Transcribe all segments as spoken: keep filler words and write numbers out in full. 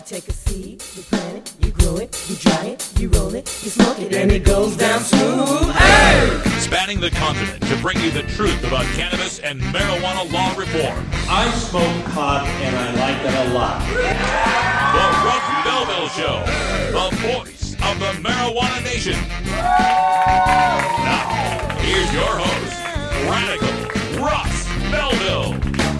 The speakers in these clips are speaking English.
take a seed, you plant it, you grow it, you dry it, you roll it, you smoke it, and it goes down smooth. Hey! Spanning the continent to bring you the truth about cannabis and marijuana law reform. I smoke pot and I like it a lot. The Russ Belville Show, the voice of the marijuana nation. Now, here's your host, Radical Russ Belville.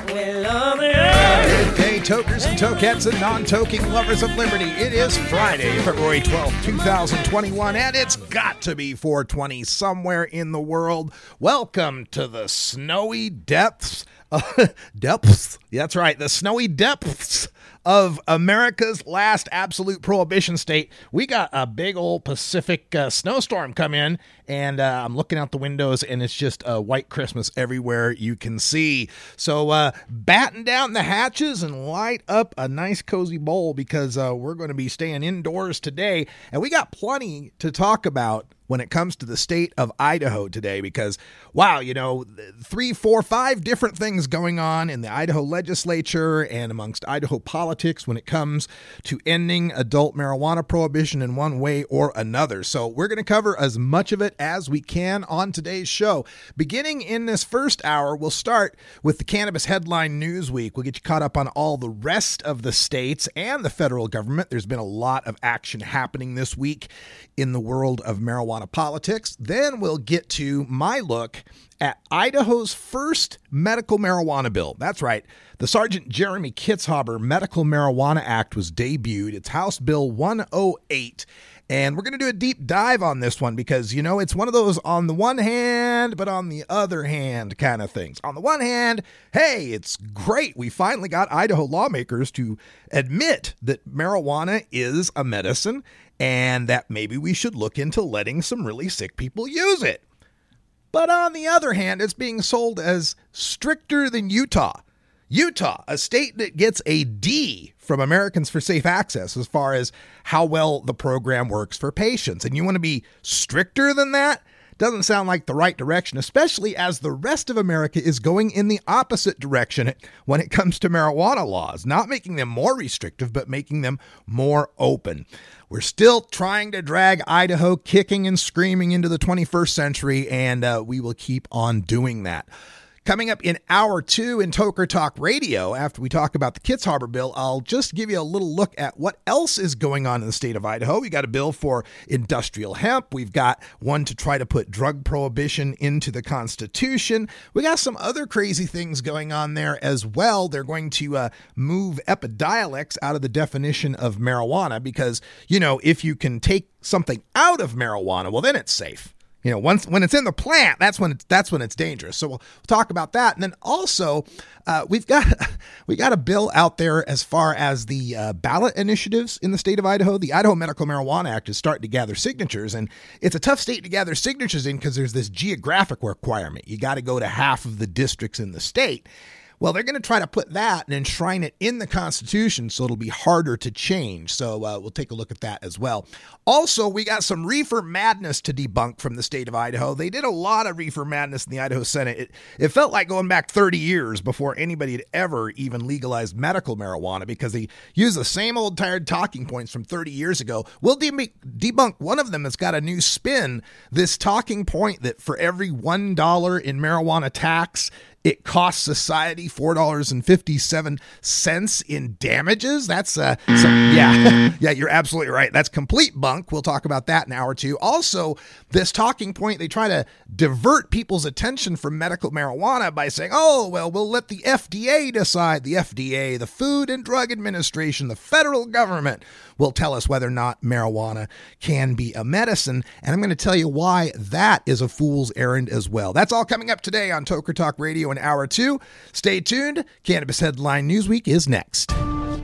Good day, tokers and tokettes and non-toking lovers of liberty. It is Friday, February twelfth, twenty twenty-one, and it's got to be four twenty somewhere in the world. Welcome to the snowy depths. Uh, depths? That's right, the snowy depths of America's last absolute prohibition state. We got a big old Pacific uh, snowstorm come in, and uh, I'm looking out the windows, and it's just a white Christmas everywhere you can see. So uh, batten down the hatches and light up a nice cozy bowl, because uh, we're going to be staying indoors today, and we got plenty to talk about when it comes to the state of Idaho today, because, wow, you know, three, four, five different things going on in the Idaho legislature and amongst Idaho politics when it comes to ending adult marijuana prohibition in one way or another. So we're going to cover as much of it as we can on today's show. Beginning in this first hour, we'll start with the Cannabis Headline News Week. We'll get you caught up on all the rest of the states and the federal government. There's been a lot of action happening this week in the world of marijuana politics. Then we'll get to my look at Idaho's first medical marijuana bill. That's right. The Sergeant Jeremy Kitzhaber Medical Marijuana Act was debuted. It's House Bill one oh eight. And we're going to do a deep dive on this one because, you know, it's one of those on the one hand, but on the other hand kind of things. On the one hand, hey, it's great. We finally got Idaho lawmakers to admit that marijuana is a medicine and that maybe we should look into letting some really sick people use it. But on the other hand, it's being sold as stricter than Utah. Utah, a state that gets a D from Americans for Safe Access as far as how well the program works for patients. And you want to be stricter than that? Doesn't sound like the right direction, especially as the rest of America is going in the opposite direction when it comes to marijuana laws, not making them more restrictive, but making them more open. We're still trying to drag Idaho kicking and screaming into the twenty-first century, and uh, we will keep on doing that. Coming up in hour two in Toker Talk Radio, after we talk about the Kitzhaber bill, I'll just give you a little look at what else is going on in the state of Idaho. We got a bill for industrial hemp. We've got one to try to put drug prohibition into the Constitution. We got some other crazy things going on there as well. They're going to uh, move Epidiolex out of the definition of marijuana because, you know, if you can take something out of marijuana, well, then it's safe. You know, once when it's in the plant, that's when it's that's when it's dangerous. So we'll, we'll talk about that, and then also uh, we've got we got a bill out there as far as the uh, ballot initiatives in the state of Idaho. The Idaho Medical Marijuana Act is starting to gather signatures, and it's a tough state to gather signatures in because there's this geographic requirement. You got to go to half of the districts in the state. Well, they're going to try to put that and enshrine it in the Constitution so it'll be harder to change. So uh, we'll take a look at that as well. Also, we got some reefer madness to debunk from the state of Idaho. They did a lot of reefer madness in the Idaho Senate. It, it felt like going back thirty years before anybody had ever even legalized medical marijuana because they used the same old tired talking points from thirty years ago. We'll de- debunk one of them that's got a new spin, this talking point that for every one dollar in marijuana tax, it costs society four dollars and fifty-seven cents in damages. That's, uh, some, yeah, yeah, you're absolutely right. That's complete bunk. We'll talk about that in hour two. Also, this talking point, they try to divert people's attention from medical marijuana by saying, oh, well, we'll let the F D A decide. The F D A, the Food and Drug Administration, the federal government will tell us whether or not marijuana can be a medicine. And I'm going to tell you why that is a fool's errand as well. That's all coming up today on Toker Talk Radio in hour two. Stay tuned. Cannabis Headline Newsweek is next.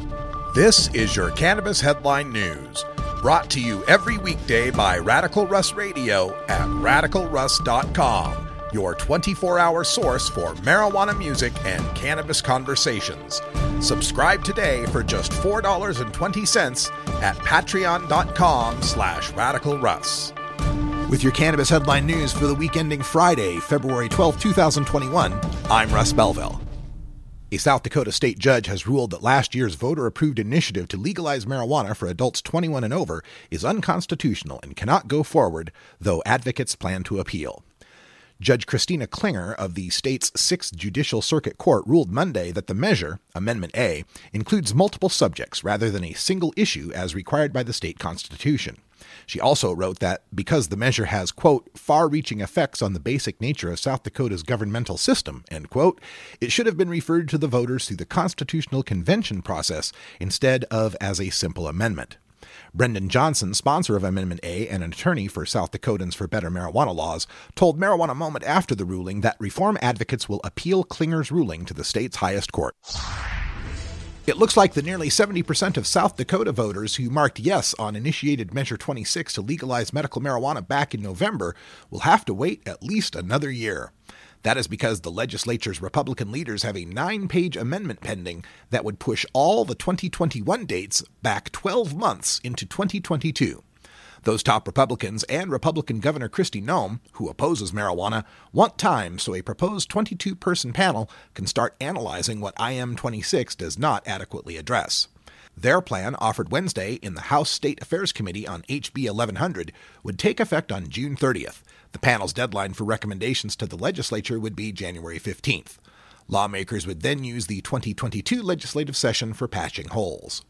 This is your Cannabis Headline News, brought to you every weekday by Radical Russ Radio at radical russ dot com, your twenty-four hour source for marijuana music and cannabis conversations. Subscribe today for just four dollars and twenty cents at patreon dot com slash radical russ. With your Cannabis Headline News for the week ending Friday, February twelfth, twenty twenty-one, I'm Russ Belville. A South Dakota state judge has ruled that last year's voter-approved initiative to legalize marijuana for adults twenty-one and over is unconstitutional and cannot go forward, though advocates plan to appeal. Judge Christina Klinger of the state's sixth Judicial Circuit Court ruled Monday that the measure, Amendment A, includes multiple subjects rather than a single issue as required by the state constitution. She also wrote that because the measure has, quote, far-reaching effects on the basic nature of South Dakota's governmental system, end quote, it should have been referred to the voters through the Constitutional Convention process instead of as a simple amendment. Brendan Johnson, sponsor of Amendment A and an attorney for South Dakotans for Better Marijuana Laws, told Marijuana Moment after the ruling that reform advocates will appeal Klinger's ruling to the state's highest court. It looks like the nearly seventy percent of South Dakota voters who marked yes on initiated Measure twenty-six to legalize medical marijuana back in November will have to wait at least another year. That is because the legislature's Republican leaders have a nine-page amendment pending that would push all the twenty twenty-one dates back twelve months into twenty twenty-two. Those top Republicans and Republican Governor Kristi Noem, who opposes marijuana, want time so a proposed twenty-two person panel can start analyzing what I M twenty-six does not adequately address. Their plan, offered Wednesday in the House State Affairs Committee on H B eleven hundred, would take effect on June thirtieth. The panel's deadline for recommendations to the legislature would be January fifteenth. Lawmakers would then use the twenty twenty-two legislative session for patching holes.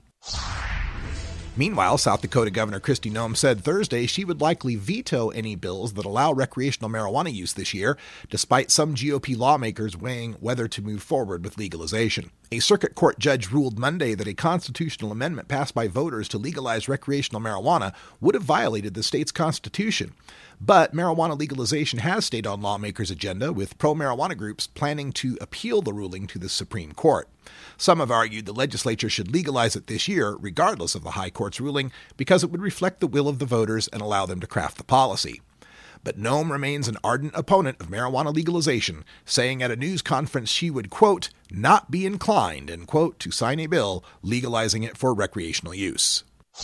Meanwhile, South Dakota Governor Kristi Noem said Thursday she would likely veto any bills that allow recreational marijuana use this year, despite some G O P lawmakers weighing whether to move forward with legalization. A circuit court judge ruled Monday that a constitutional amendment passed by voters to legalize recreational marijuana would have violated the state's constitution. But marijuana legalization has stayed on lawmakers' agenda, with pro-marijuana groups planning to appeal the ruling to the Supreme Court. Some have argued the legislature should legalize it this year, regardless of the High Court's ruling, because it would reflect the will of the voters and allow them to craft the policy. But Noem remains an ardent opponent of marijuana legalization, saying at a news conference she would, quote, not be inclined, end quote, to sign a bill legalizing it for recreational use.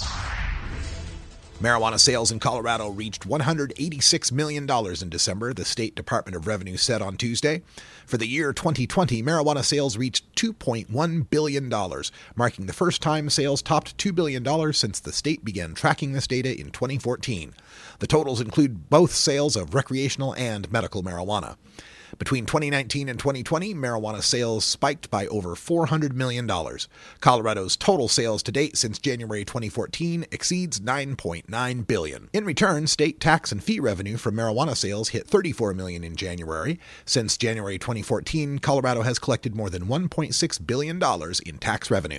Marijuana sales in Colorado reached one hundred eighty-six million dollars in December, the State Department of Revenue said on Tuesday. For the year twenty twenty, marijuana sales reached two point one billion dollars, marking the first time sales topped two billion dollars since the state began tracking this data in twenty fourteen. The totals include both sales of recreational and medical marijuana. Between twenty nineteen and twenty twenty, marijuana sales spiked by over four hundred million dollars. Colorado's total sales to date since January twenty fourteen exceeds nine point nine billion dollars. In return, state tax and fee revenue from marijuana sales hit thirty-four million dollars in January. Since January twenty fourteen, Colorado has collected more than one point six billion dollars in tax revenue.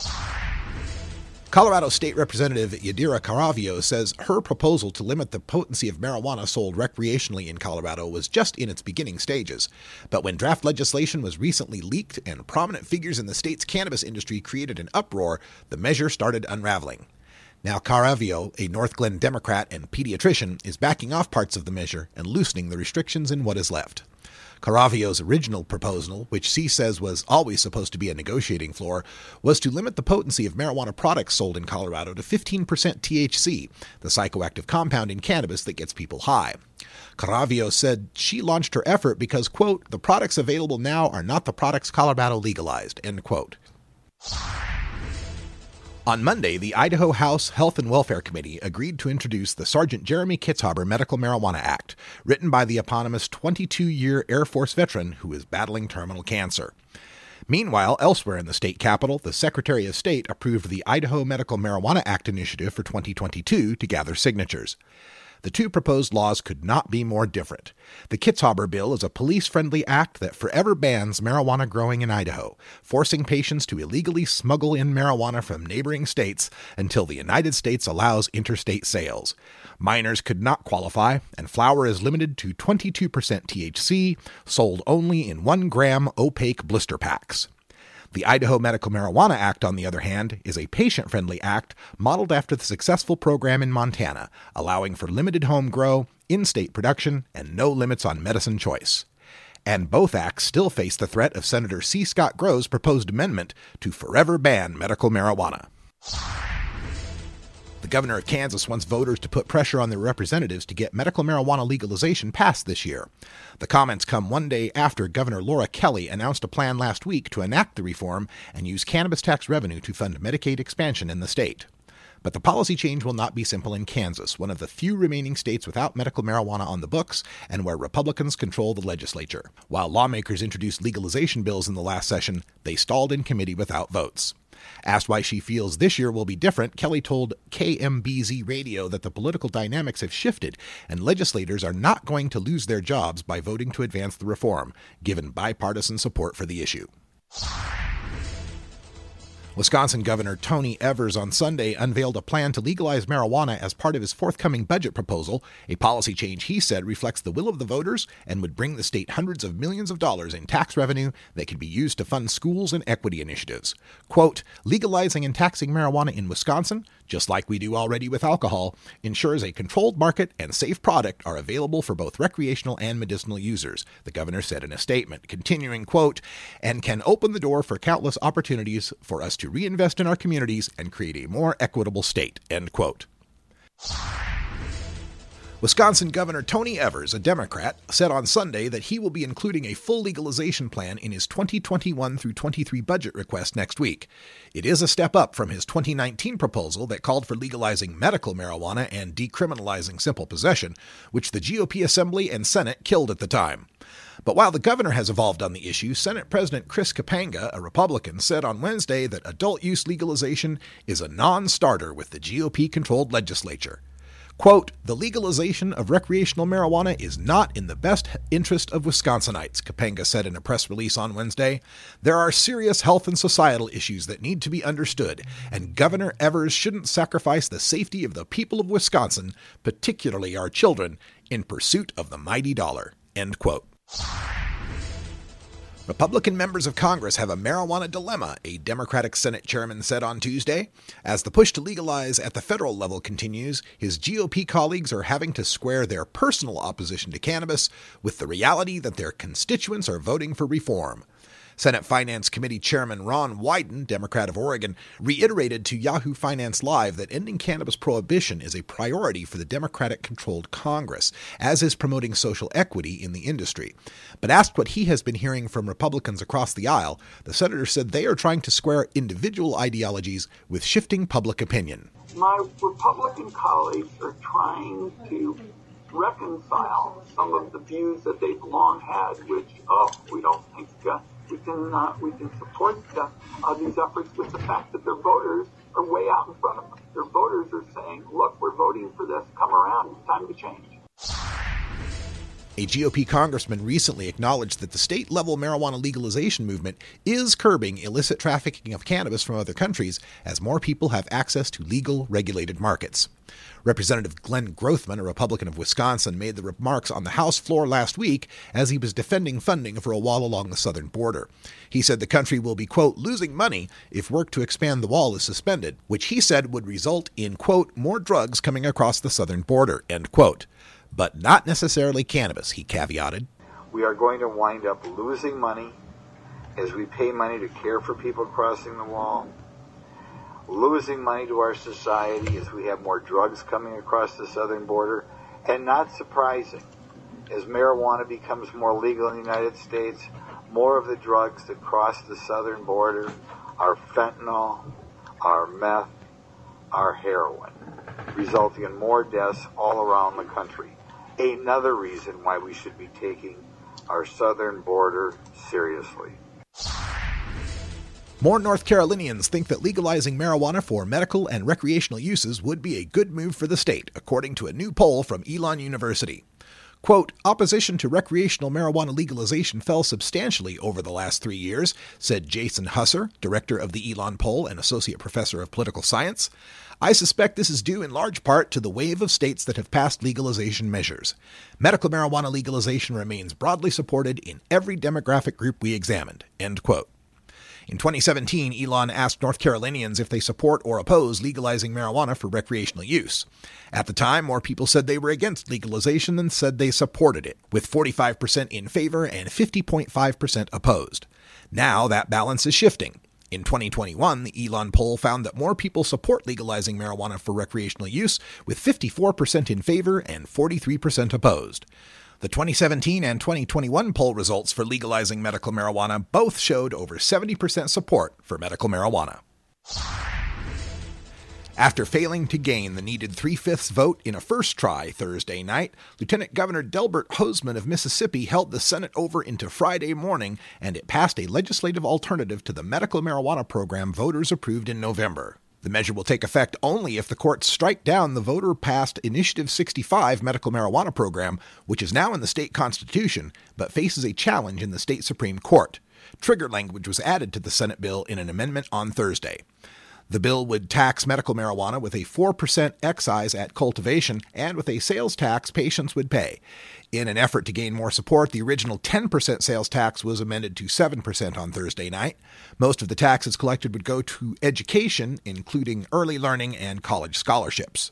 Colorado State Representative Yadira Caravio says her proposal to limit the potency of marijuana sold recreationally in Colorado was just in its beginning stages. But when draft legislation was recently leaked and prominent figures in the state's cannabis industry created an uproar, the measure started unraveling. Now Caravio, a North Glen Democrat and pediatrician, is backing off parts of the measure and loosening the restrictions in what is left. Caravio's original proposal, which she says was always supposed to be a negotiating floor, was to limit the potency of marijuana products sold in Colorado to fifteen percent T H C, the psychoactive compound in cannabis that gets people high. Caravio said she launched her effort because, quote, the products available now are not the products Colorado legalized, end quote. On Monday, the Idaho House Health and Welfare Committee agreed to introduce the Sergeant Jeremy Kitzhaber Medical Marijuana Act, written by the eponymous twenty-two-year Air Force veteran who is battling terminal cancer. Meanwhile, elsewhere in the state capitol, the Secretary of State approved the Idaho Medical Marijuana Act initiative for twenty twenty-two to gather signatures. The two proposed laws could not be more different. The Kitzhaber bill is a police-friendly act that forever bans marijuana growing in Idaho, forcing patients to illegally smuggle in marijuana from neighboring states until the United States allows interstate sales. Minors could not qualify, and flower is limited to twenty-two percent T H C, sold only in one gram opaque blister packs. The Idaho Medical Marijuana Act, on the other hand, is a patient-friendly act modeled after the successful program in Montana, allowing for limited home grow, in-state production, and no limits on medicine choice. And both acts still face the threat of Senator C. Scott Grove's proposed amendment to forever ban medical marijuana. The governor of Kansas wants voters to put pressure on their representatives to get medical marijuana legalization passed this year. The comments come one day after Governor Laura Kelly announced a plan last week to enact the reform and use cannabis tax revenue to fund Medicaid expansion in the state. But the policy change will not be simple in Kansas, one of the few remaining states without medical marijuana on the books and where Republicans control the legislature. While lawmakers introduced legalization bills in the last session, they stalled in committee without votes. Asked why she feels this year will be different, Kelly told K M B Z Radio that the political dynamics have shifted and legislators are not going to lose their jobs by voting to advance the reform, given bipartisan support for the issue. Wisconsin Governor Tony Evers on Sunday unveiled a plan to legalize marijuana as part of his forthcoming budget proposal, a policy change he said reflects the will of the voters and would bring the state hundreds of millions of dollars in tax revenue that can be used to fund schools and equity initiatives. Quote, legalizing and taxing marijuana in Wisconsin, just like we do already with alcohol, ensures a controlled market and safe product are available for both recreational and medicinal users, the governor said in a statement, continuing, quote, and can open the door for countless opportunities for us to to reinvest in our communities and create a more equitable state, end quote. Wisconsin Governor Tony Evers, a Democrat, said on Sunday that he will be including a full legalization plan in his twenty twenty-one through twenty-three budget request next week. It is a step up from his twenty nineteen proposal that called for legalizing medical marijuana and decriminalizing simple possession, which the G O P Assembly and Senate killed at the time. But while the governor has evolved on the issue, Senate President Chris Kapanga, a Republican, said on Wednesday that adult use legalization is a non-starter with the G O P-controlled legislature. Quote, the legalization of recreational marijuana is not in the best interest of Wisconsinites, Kapanga said in a press release on Wednesday. There are serious health and societal issues that need to be understood, and Governor Evers shouldn't sacrifice the safety of the people of Wisconsin, particularly our children, in pursuit of the mighty dollar, end quote. Republican members of Congress have a marijuana dilemma, a Democratic Senate chairman said on Tuesday. As the push to legalize at the federal level continues, his G O P colleagues are having to square their personal opposition to cannabis with the reality that their constituents are voting for reform. Senate Finance Committee Chairman Ron Wyden, Democrat of Oregon, reiterated to Yahoo Finance Live that ending cannabis prohibition is a priority for the Democratic-controlled Congress, as is promoting social equity in the industry. But asked what he has been hearing from Republicans across the aisle, the senator said they are trying to square individual ideologies with shifting public opinion. My Republican colleagues are trying to reconcile some of the views that they've long had, which, oh, we don't think uh, we can uh, we can support uh, uh, these efforts with the fact that their voters are way out in front of them. Their voters are saying, look, we're voting for this. Come around. It's time to change. A G O P congressman recently acknowledged that the state-level marijuana legalization movement is curbing illicit trafficking of cannabis from other countries as more people have access to legal, regulated markets. Representative Glenn Grothman, a Republican of Wisconsin, made the remarks on the House floor last week as he was defending funding for a wall along the southern border. He said the country will be, quote, losing money if work to expand the wall is suspended, which he said would result in, quote, more drugs coming across the southern border, end quote. But not necessarily cannabis, he caveated. We are going to wind up losing money as we pay money to care for people crossing the wall, losing money to our society as we have more drugs coming across the southern border, and not surprising, as marijuana becomes more legal in the United States, more of the drugs that cross the southern border are fentanyl, are meth, are heroin, resulting in more deaths all around the country. Another reason why we should be taking our southern border seriously. More North Carolinians think that legalizing marijuana for medical and recreational uses would be a good move for the state, according to a new poll from Elon University. Quote, opposition to recreational marijuana legalization fell substantially over the last three years, said Jason Husser, director of the Elon poll and associate professor of political science. I suspect this is due in large part to the wave of states that have passed legalization measures. Medical marijuana legalization remains broadly supported in every demographic group we examined, end quote. In twenty seventeen, Elon asked North Carolinians if they support or oppose legalizing marijuana for recreational use. At the time, more people said they were against legalization than said they supported it, with forty-five percent in favor and fifty point five percent opposed. Now that balance is shifting. In twenty twenty-one, the Elon poll found that more people support legalizing marijuana for recreational use, with fifty-four percent in favor and forty-three percent opposed. The twenty seventeen and twenty twenty-one poll results for legalizing medical marijuana both showed over seventy percent support for medical marijuana. After failing to gain the needed three-fifths vote in a first try Thursday night, Lieutenant Governor Delbert Hosemann of Mississippi held the Senate over into Friday morning, and it passed a legislative alternative to the medical marijuana program voters approved in November. The measure will take effect only if the courts strike down the voter-passed Initiative sixty-five medical marijuana program, which is now in the state constitution, but faces a challenge in the state Supreme Court. Trigger language was added to the Senate bill in an amendment on Thursday. The bill would tax medical marijuana with a four percent excise at cultivation and with a sales tax patients would pay. In an effort to gain more support, the original ten percent sales tax was amended to seven percent on Thursday night. Most of the taxes collected would go to education, including early learning and college scholarships.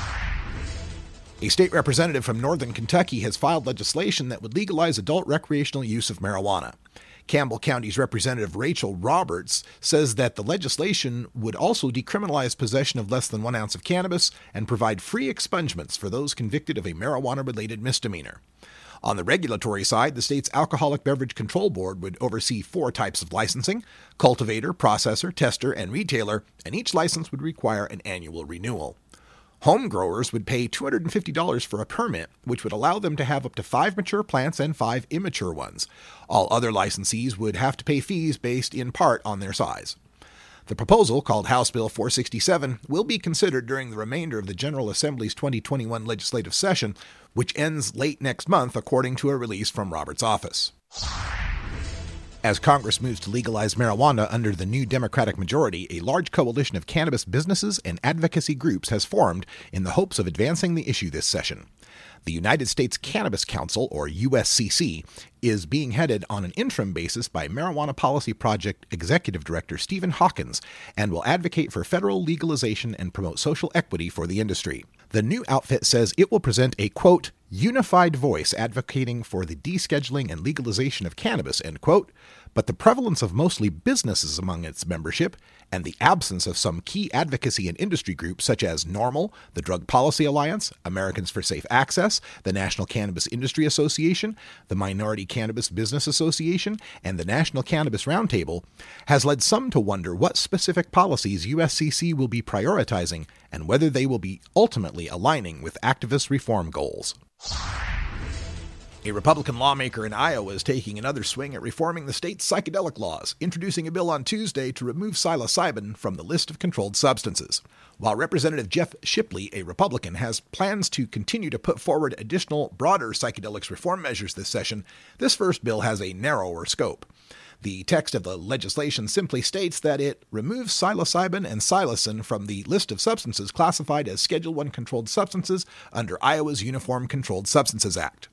A state representative from northern Kentucky has filed legislation that would legalize adult recreational use of marijuana. Campbell County's Representative Rachel Roberts says that the legislation would also decriminalize possession of less than one ounce of cannabis and provide free expungements for those convicted of a marijuana-related misdemeanor. On the regulatory side, the state's Alcoholic Beverage Control Board would oversee four types of licensing: cultivator, processor, tester, and retailer, and each license would require an annual renewal. Home growers would pay two hundred fifty dollars for a permit, which would allow them to have up to five mature plants and five immature ones. All other licensees would have to pay fees based in part on their size. The proposal, called House Bill four sixty-seven, will be considered during the remainder of the General Assembly's twenty twenty-one legislative session, which ends late next month, according to a release from Roberts' office. As Congress moves to legalize marijuana under the new Democratic majority, a large coalition of cannabis businesses and advocacy groups has formed in the hopes of advancing the issue this session. The United States Cannabis Council, or U S C C, is being headed on an interim basis by Marijuana Policy Project Executive Director Stephen Hawkins and will advocate for federal legalization and promote social equity for the industry. The new outfit says it will present a, quote, unified voice advocating for the descheduling and legalization of cannabis, end quote, but the prevalence of mostly businesses among its membership and the absence of some key advocacy and industry groups such as NORML, the Drug Policy Alliance, Americans for Safe Access, the National Cannabis Industry Association, the Minority Cannabis Business Association, and the National Cannabis Roundtable, has led some to wonder what specific policies U S C C will be prioritizing and whether they will be ultimately aligning with activist reform goals. A Republican lawmaker in Iowa is taking another swing at reforming the state's psychedelic laws, introducing a bill on Tuesday to remove psilocybin from the list of controlled substances. While Representative Jeff Shipley, a Republican, has plans to continue to put forward additional, broader psychedelics reform measures this session, this first bill has a narrower scope. The text of the legislation simply states that it removes psilocybin and psilocin from the list of substances classified as Schedule one controlled substances under Iowa's Uniform Controlled Substances Act.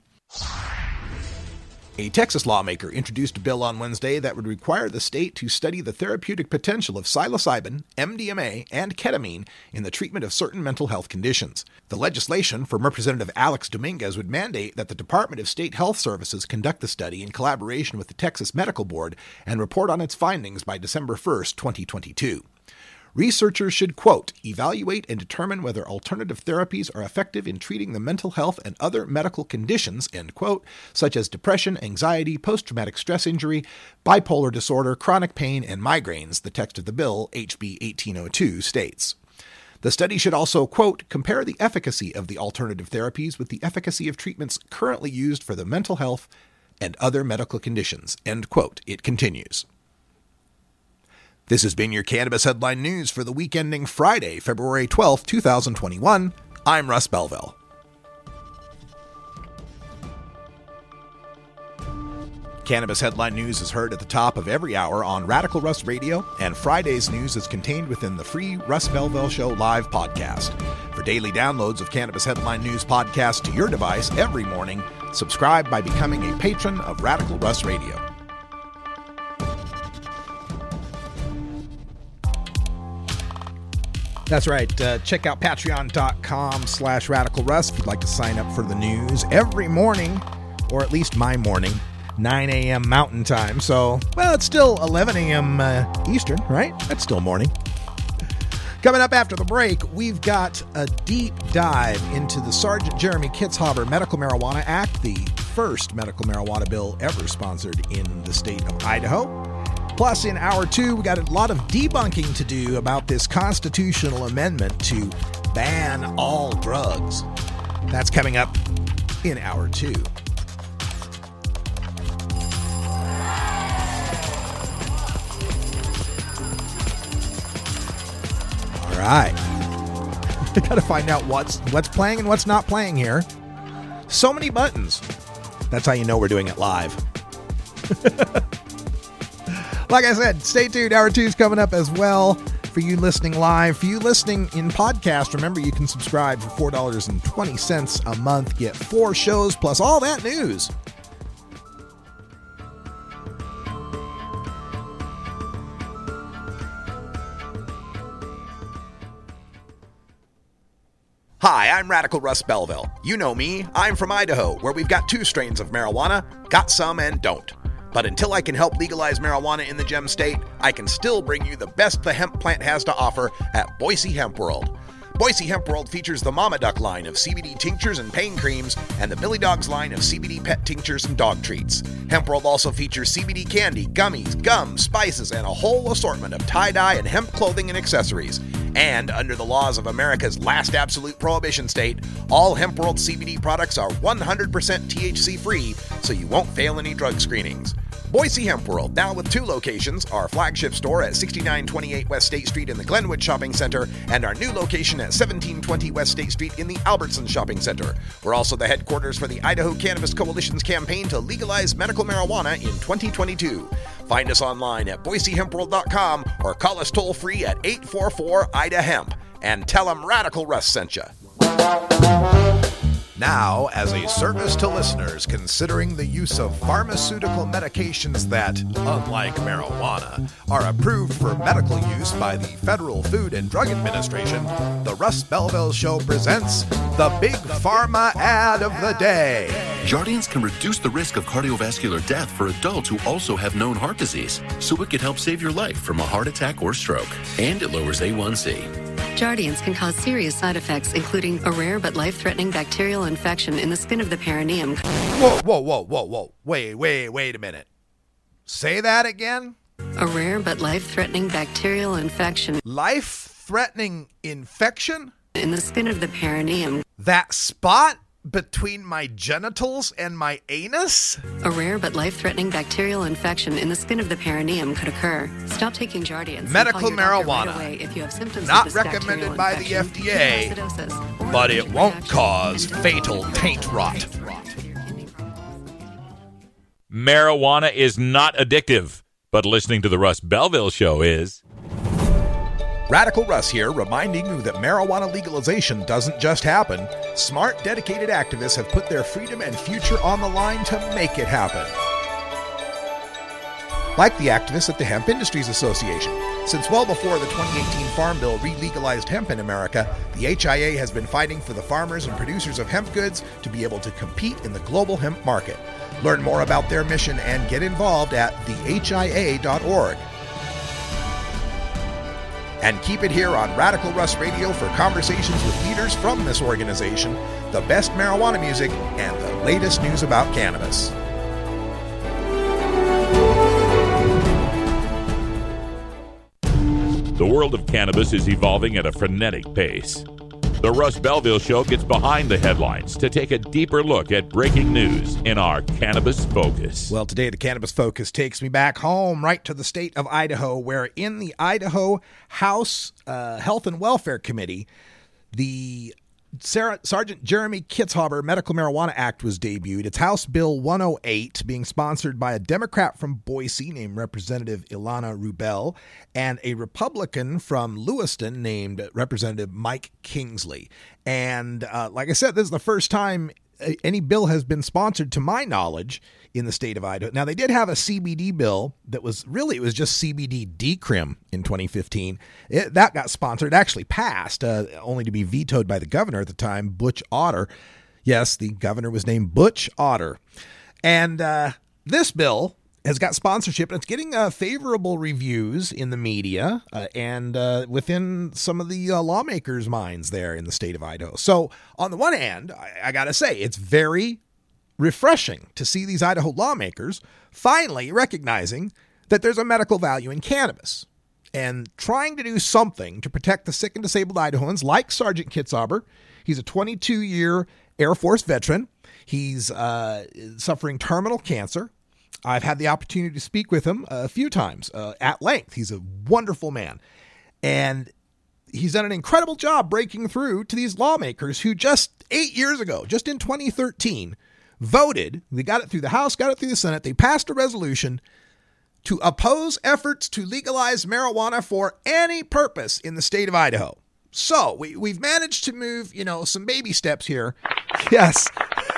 A Texas lawmaker introduced a bill on Wednesday that would require the state to study the therapeutic potential of psilocybin, M D M A, and ketamine in the treatment of certain mental health conditions. The legislation from Representative Alex Dominguez would mandate that the Department of State Health Services conduct the study in collaboration with the Texas Medical Board and report on its findings by December first, twenty twenty-two. Researchers should, quote, evaluate and determine whether alternative therapies are effective in treating the mental health and other medical conditions, end quote, such as depression, anxiety, post-traumatic stress injury, bipolar disorder, chronic pain, and migraines, the text of the bill, H B eighteen oh two, states. The study should also, quote, compare the efficacy of the alternative therapies with the efficacy of treatments currently used for the mental health and other medical conditions, end quote, it continues. This has been your Cannabis Headline News for the week ending Friday, February twelfth, twenty twenty-one. I'm Russ Belville. Cannabis Headline News is heard at the top of every hour on Radical Russ Radio, and Friday's news is contained within the free Russ Belville Show live podcast. For daily downloads of Cannabis Headline News podcast to your device every morning, subscribe by becoming a patron of Radical Russ Radio. That's right. Uh, check out patreon.com slash Radical Russ if you'd like to sign up for the news every morning, or at least my morning. nine a.m. Mountain Time. So, well, it's still eleven a.m. Uh, Eastern, right? That's still morning. Coming up after the break, we've got a deep dive into the Sergeant Jeremy Kitzhaber Medical Marijuana Act, the first medical marijuana bill ever sponsored in the state of Idaho. Plus, in hour two, we got a lot of debunking to do about this constitutional amendment to ban all drugs. That's coming up in hour two. All right. I got to find out what's what's playing and what's not playing here. So many buttons. That's how you know we're doing it live. Like I said, stay tuned. Hour two is coming up as well for you listening live. For you listening in podcast, remember you can subscribe for four dollars and twenty cents a month. Get four shows plus all that news. Hi, I'm Radical Russ Belville. You know me, I'm from Idaho, where we've got two strains of marijuana, got some and don't. But until I can help legalize marijuana in the Gem State, I can still bring you the best the hemp plant has to offer at Boise Hemp World. Boise Hemp World features the Mama Duck line of C B D tinctures and pain creams and the Billy Dogs line of C B D pet tinctures and dog treats. Hemp World also features C B D candy, gummies, gum, spices, and a whole assortment of tie-dye and hemp clothing and accessories. And under the laws of America's last absolute prohibition state, all Hemp World C B D products are one hundred percent T H C free, so you won't fail any drug screenings. Boise Hemp World, now with two locations, our flagship store at sixty-nine twenty-eight West State Street in the Glenwood Shopping Center, and our new location at seventeen twenty West State Street in the Albertson Shopping Center. We're also the headquarters for the Idaho Cannabis Coalition's campaign to legalize medical marijuana in twenty twenty-two. Find us online at boise hemp world dot com or call us toll-free at eight four four I D A hemp and tell them Radical Russ sent you. Now, as a service to listeners considering the use of pharmaceutical medications that, unlike marijuana, are approved for medical use by the Federal Food and Drug Administration, the Russ Belville Show presents the Big Pharma Ad of the Day. Jardiance can reduce the risk of cardiovascular death for adults who also have known heart disease, so it could help save your life from a heart attack or stroke. And it lowers A one C. Jardiance can cause serious side effects, including a rare but life-threatening bacterial infection in the skin of the perineum. Whoa, whoa, whoa, whoa, whoa. Wait, wait, wait a minute. Say that again? A rare but life-threatening bacterial infection. Life-threatening infection? In the skin of the perineum. That spot between my genitals and my anus? A rare but life-threatening bacterial infection in the skin of the perineum could occur. Stop taking Jardiance. Medical marijuana. marijuana. Right if you have symptoms Not of this recommended by the F D A, acidosis, but it won't cause fatal taint rot. Marijuana is not addictive, but listening to the Russ Belville Show is. Radical Russ here, reminding you that marijuana legalization doesn't just happen. Smart, dedicated activists have put their freedom and future on the line to make it happen. Like the activists at the Hemp Industries Association. Since well before the twenty eighteen Farm Bill re-legalized hemp in America, the H I A has been fighting for the farmers and producers of hemp goods to be able to compete in the global hemp market. Learn more about their mission and get involved at the H I A dot org. And keep it here on Radical Russ Radio for conversations with leaders from this organization, the best marijuana music, and the latest news about cannabis. The world of cannabis is evolving at a frenetic pace. The Russ Belville Show gets behind the headlines to take a deeper look at breaking news in our Cannabis Focus. Well, today the Cannabis Focus takes me back home, right to the state of Idaho, where in the Idaho House uh, Health and Welfare Committee, the Sarah, Sergeant Jeremy Kitzhaber Medical Marijuana Act was debuted. It's House Bill one oh eight, being sponsored by a Democrat from Boise named Representative Ilana Rubel and a Republican from Lewiston named Representative Mike Kingsley. And uh, like I said, this is the first time any bill has been sponsored, to my knowledge, in the state of Idaho. Now, they did have a C B D bill that was really, it was just C B D decrim in twenty fifteen. It, that got sponsored, it actually passed, uh, only to be vetoed by the governor at the time, Butch Otter. Yes, the governor was named Butch Otter. And uh, this bill has got sponsorship, and it's getting uh, favorable reviews in the media uh, and uh, within some of the uh, lawmakers' minds there in the state of Idaho. So on the one hand, I, I got to say, it's very refreshing to see these Idaho lawmakers finally recognizing that there's a medical value in cannabis and trying to do something to protect the sick and disabled Idahoans like Sergeant Kitzhaber. He's a twenty-two-year Air Force veteran. He's uh, suffering terminal cancer. I've had the opportunity to speak with him a few times uh, at length. He's a wonderful man. And he's done an incredible job breaking through to these lawmakers who just eight years ago, just in twenty thirteen, voted. They got it through the House, got it through the Senate. They passed a resolution to oppose efforts to legalize marijuana for any purpose in the state of Idaho. So we, we've managed to move, you know, some baby steps here. Yes.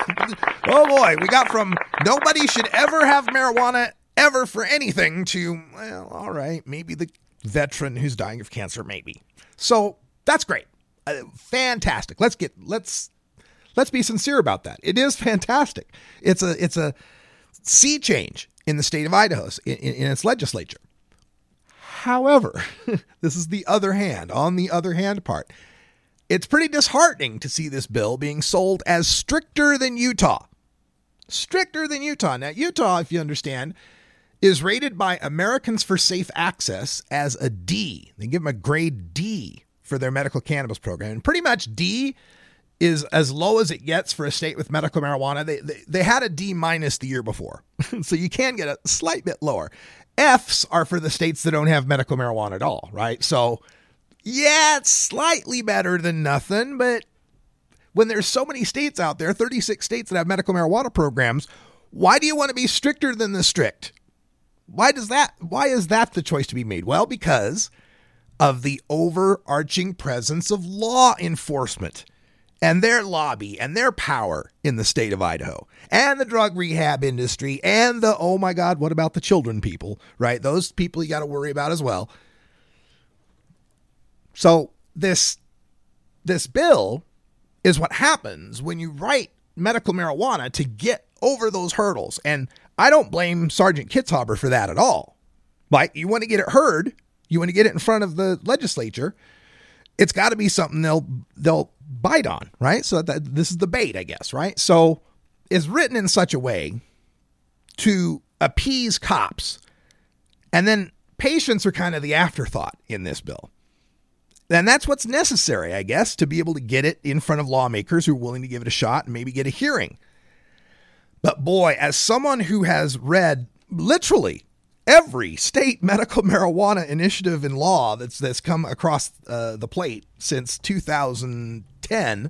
Oh boy, we got from nobody should ever have marijuana ever for anything to, well, all right, maybe the veteran who's dying of cancer, maybe. So that's great. Uh, fantastic. Let's get, let's, let's be sincere about that. It is fantastic. It's a, it's a sea change in the state of Idaho, in, in, in its legislature. However, this is the other hand, on the other hand part. It's pretty disheartening to see this bill being sold as stricter than Utah. Stricter than Utah. Now, Utah, if you understand, is rated by Americans for Safe Access as a D. They give them a grade D for their medical cannabis program. And pretty much D is as low as it gets for a state with medical marijuana. They, they, they had a D minus the year before. So you can get a slight bit lower. F's are for the states that don't have medical marijuana at all, right? So yeah, it's slightly better than nothing, but when there's so many states out there, thirty-six states that have medical marijuana programs, why do you want to be stricter than the strict? Why does that, why is that the choice to be made? Well, because of the overarching presence of law enforcement and their lobby and their power in the state of Idaho and the drug rehab industry and the, oh my God, what about the children people, right? Those people you got to worry about as well. So this, this bill is what happens when you write medical marijuana to get over those hurdles. And I don't blame Sergeant Kitzhaber for that at all. Like, you want to get it heard, you want to get it in front of the legislature, it's got to be something they'll they'll bite on, right? So that this is the bait, I guess, right? So it's written in such a way to appease cops, and then patients are kind of the afterthought in this bill. And that's what's necessary, I guess, to be able to get it in front of lawmakers who are willing to give it a shot and maybe get a hearing. But boy, as someone who has read literally every state medical marijuana initiative in law that's that's come across uh, the plate since two thousand ten,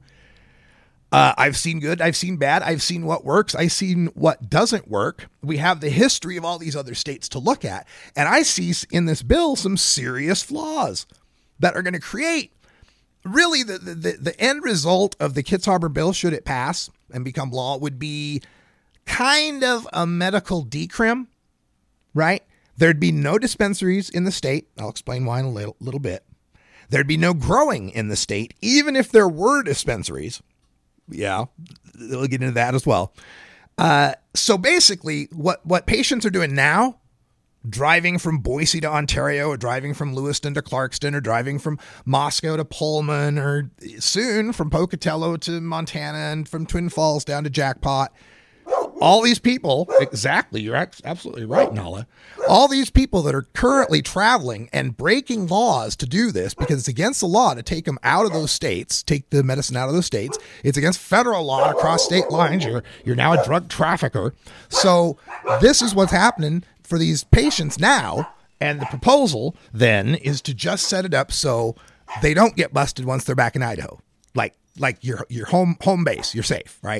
uh, I've seen good, I've seen bad, I've seen what works, I've seen what doesn't work. We have the history of all these other states to look at, and I see in this bill some serious flaws that are going to create really the, the, the end result of the Kitzhaber bill, should it pass and become law, would be kind of a medical decrim, right? There'd be no dispensaries in the state. I'll explain why in a little, little bit. There'd be no growing in the state, even if there were dispensaries. Yeah, we'll get into that as well. Uh, so basically, what, what patients are doing now, driving from Boise to Ontario, or driving from Lewiston to Clarkston, or driving from Moscow to Pullman, or soon from Pocatello to Montana, and from Twin Falls down to Jackpot. All these people, exactly, you're absolutely right, Nala. All these people that are currently traveling and breaking laws to do this, because it's against the law to take them out of those states, take the medicine out of those states. It's against federal law to cross state lines. You're, you're now a drug trafficker. So this is what's happening for these patients now. And the proposal then is to just set it up so they don't get busted once they're back in Idaho. Like, like your, your home, home base, you're safe, right?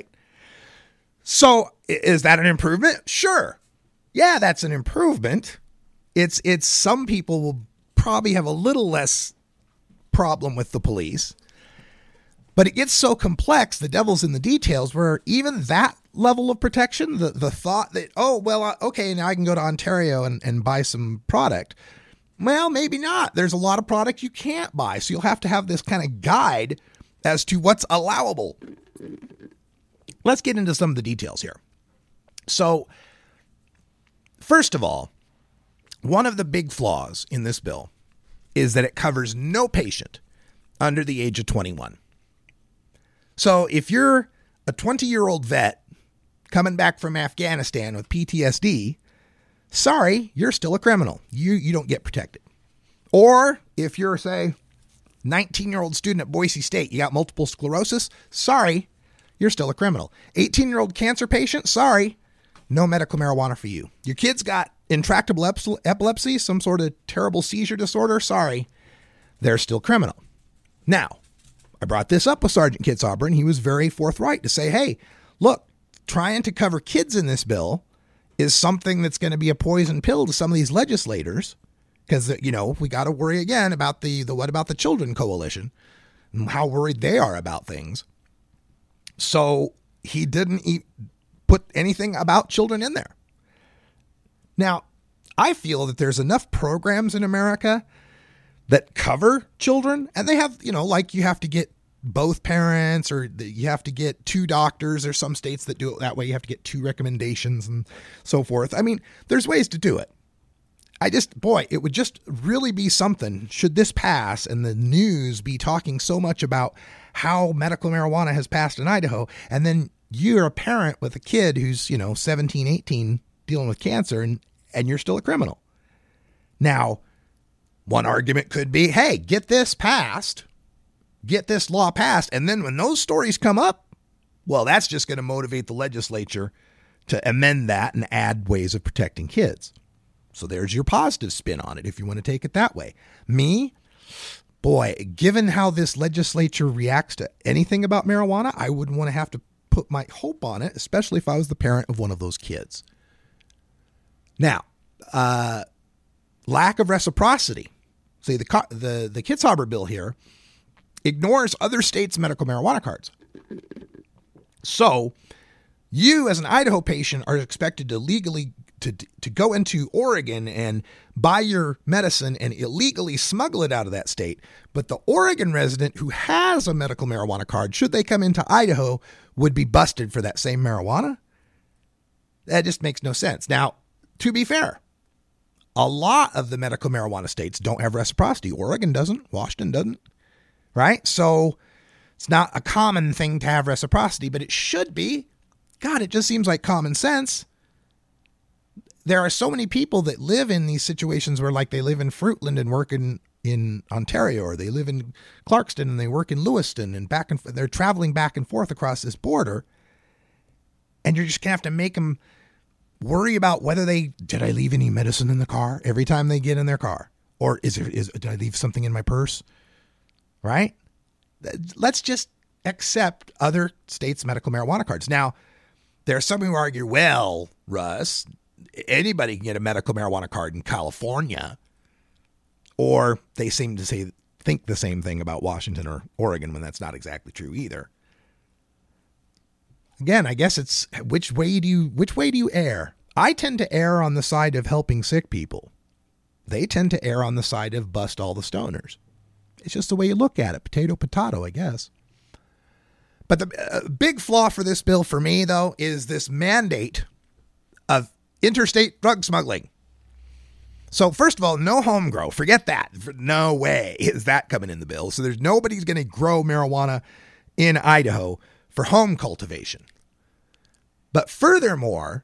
So is that an improvement? Sure. Yeah, that's an improvement. It's, it's some people will probably have a little less problem with the police, but it gets so complex, the devil's in the details, where even that level of protection, the, the thought that, oh, well, uh, okay, now I can go to Ontario and, and buy some product. Well, maybe not. There's a lot of product you can't buy. So you'll have to have this kind of guide as to what's allowable. Let's get into some of the details here. So First of all, one of the big flaws in this bill is that it covers no patient under the age of twenty-one. So if you're a twenty-year-old vet coming back from Afghanistan with P T S D, sorry, you're still a criminal. You you don't get protected. Or if you're, say, nineteen-year-old student at Boise State, you got multiple sclerosis, sorry, you're still a criminal. eighteen-year-old cancer patient, sorry, no medical marijuana for you. Your kid's got intractable epilepsy, some sort of terrible seizure disorder, sorry, they're still criminal. Now, I brought this up with Sergeant Kitzhaber, and he was very forthright to say, hey, look, trying to cover kids in this bill is something that's going to be a poison pill to some of these legislators because, you know, we got to worry again about the, the What About the Children Coalition and how worried they are about things. So he didn't eat, put anything about children in there. Now, I feel that there's enough programs in America that cover children, and they have, you know, like you have to get both parents, or you have to get two doctors. There's some states that do it that way. You have to get two recommendations and so forth. I mean, there's ways to do it. I just, boy, it would just really be something should this pass and the news be talking so much about how medical marijuana has passed in Idaho. And then you're a parent with a kid who's, you know, seventeen, eighteen dealing with cancer, and, and you're still a criminal. Now, one argument could be, hey, get this passed, get this law passed. And then when those stories come up, well, that's just going to motivate the legislature to amend that and add ways of protecting kids. So there's your positive spin on it, if you want to take it that way. Me, boy, given how this legislature reacts to anything about marijuana, I wouldn't want to have to put my hope on it, especially if I was the parent of one of those kids. Now, uh, lack of reciprocity. See, the, the, the Kitzhaber bill here ignores other states' medical marijuana cards. So you, as an Idaho patient, are expected to legally to to go into Oregon and buy your medicine and illegally smuggle it out of that state. But the Oregon resident who has a medical marijuana card, should they come into Idaho, would be busted for that same marijuana? That just makes no sense. Now, to be fair, a lot of the medical marijuana states don't have reciprocity. Oregon doesn't. Washington doesn't. Right? So it's not a common thing to have reciprocity, but it should be. God, it just seems like common sense. There are so many people that live in these situations where, like, they live in Fruitland and work in, in Ontario, or they live in Clarkston and they work in Lewiston, and back and they're traveling back and forth across this border. And you're just going to have to make them worry about whether they, did I leave any medicine in the car every time they get in their car? Or is there, is, did I leave something in my purse? Right? Let's just accept other states' medical marijuana cards. Now, there are some who argue, well, Russ, anybody can get a medical marijuana card in California. Or they seem to say, think the same thing about Washington or Oregon, when that's not exactly true either. Again, I guess it's which way do you which way do you err? I tend to err on the side of helping sick people. They tend to err on the side of bust all the stoners. It's just the way you look at it. Potato, potato, I guess. But the uh, big flaw for this bill for me, though, is this mandate of interstate drug smuggling. So first of all, no home grow. Forget that. No way is that coming in the bill. So there's nobody's going to grow marijuana in Idaho for home cultivation. But furthermore,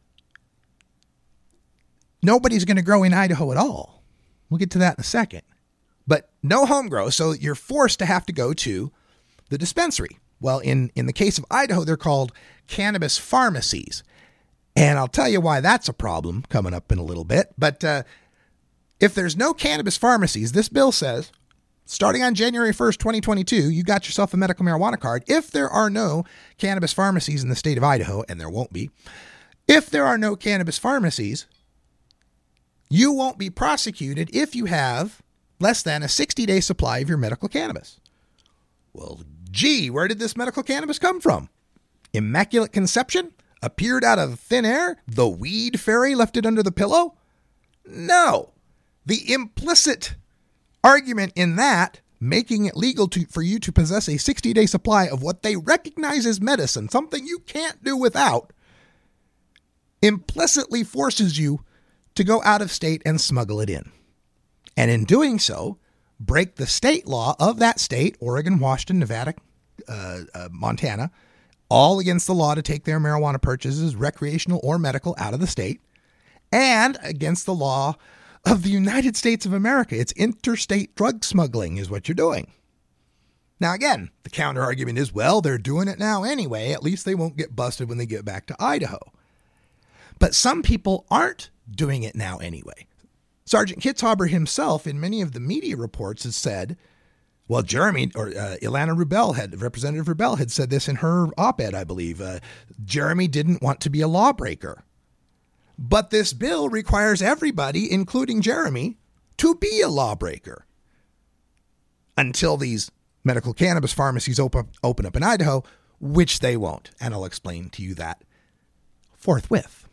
nobody's going to grow in Idaho at all. We'll get to that in a second. But no home grow, so you're forced to have to go to the dispensary. Well, in, in the case of Idaho, they're called cannabis pharmacies. And I'll tell you why that's a problem coming up in a little bit. But uh, if there's no cannabis pharmacies, this bill says, starting on January first, twenty twenty-two, you got yourself a medical marijuana card. If there are no cannabis pharmacies in the state of Idaho, and there won't be, if there are no cannabis pharmacies, you won't be prosecuted if you have less than a sixty-day supply of your medical cannabis. Well, gee, where did this medical cannabis come from? Immaculate conception? Appeared out of thin air? The weed fairy left it under the pillow? No. The implicit argument in that, making it legal to, for you to possess a sixty-day supply of what they recognize as medicine, something you can't do without, implicitly forces you to go out of state and smuggle it in. And in doing so, break the state law of that state, Oregon, Washington, Nevada, uh, uh, Montana, all against the law to take their marijuana purchases, recreational or medical, out of the state, and against the law of the United States of America. It's interstate drug smuggling is what you're doing. Now, again, the counter argument is, well, they're doing it now anyway. At least they won't get busted when they get back to Idaho. But some people aren't doing it now anyway. Sergeant Kitzhaber himself, in many of the media reports, has said, well, Jeremy, or uh, Ilana Rubel, had, Representative Rubel had said this in her op-ed, I believe. Uh, Jeremy didn't want to be a lawbreaker. But this bill requires everybody, including Jeremy, to be a lawbreaker until these medical cannabis pharmacies open, open up in Idaho, which they won't. And I'll explain to you that forthwith.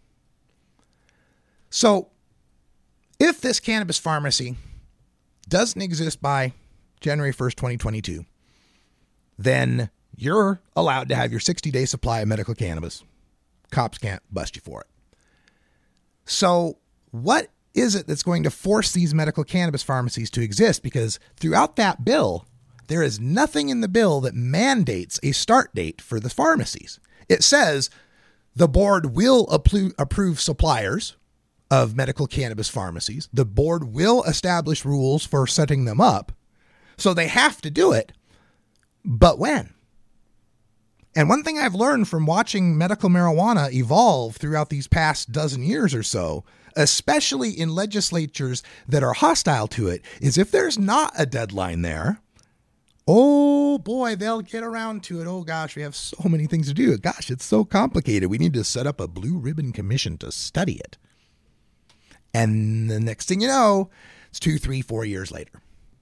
So if this cannabis pharmacy doesn't exist by January first, twenty twenty-two, then you're allowed to have your sixty-day supply of medical cannabis. Cops can't bust you for it. So what is it that's going to force these medical cannabis pharmacies to exist? Because throughout that bill, there is nothing in the bill that mandates a start date for the pharmacies. It says the board will appro- approve suppliers of medical cannabis pharmacies. The board will establish rules for setting them up. So they have to do it. But when? And one thing I've learned from watching medical marijuana evolve throughout these past dozen years or so, especially in legislatures that are hostile to it, is if there's not a deadline there, oh boy, they'll get around to it. Oh gosh, we have so many things to do. Gosh, it's so complicated. We need to set up a blue ribbon commission to study it. And the next thing you know, it's two, three, four years later.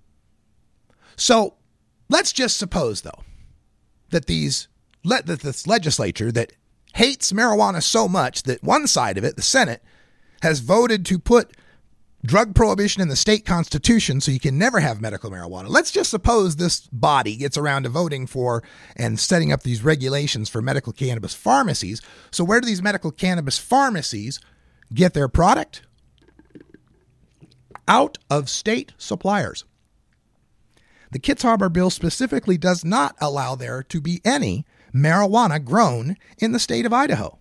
So let's just suppose, though, that these let that this legislature that hates marijuana so much that one side of it, the Senate, has voted to put drug prohibition in the state constitution so you can never have medical marijuana. Let's just suppose this body gets around to voting for and setting up these regulations for medical cannabis pharmacies. So where do these medical cannabis pharmacies get their product? Out of state suppliers. The Kitzhaber bill specifically does not allow there to be any marijuana grown in the state of Idaho.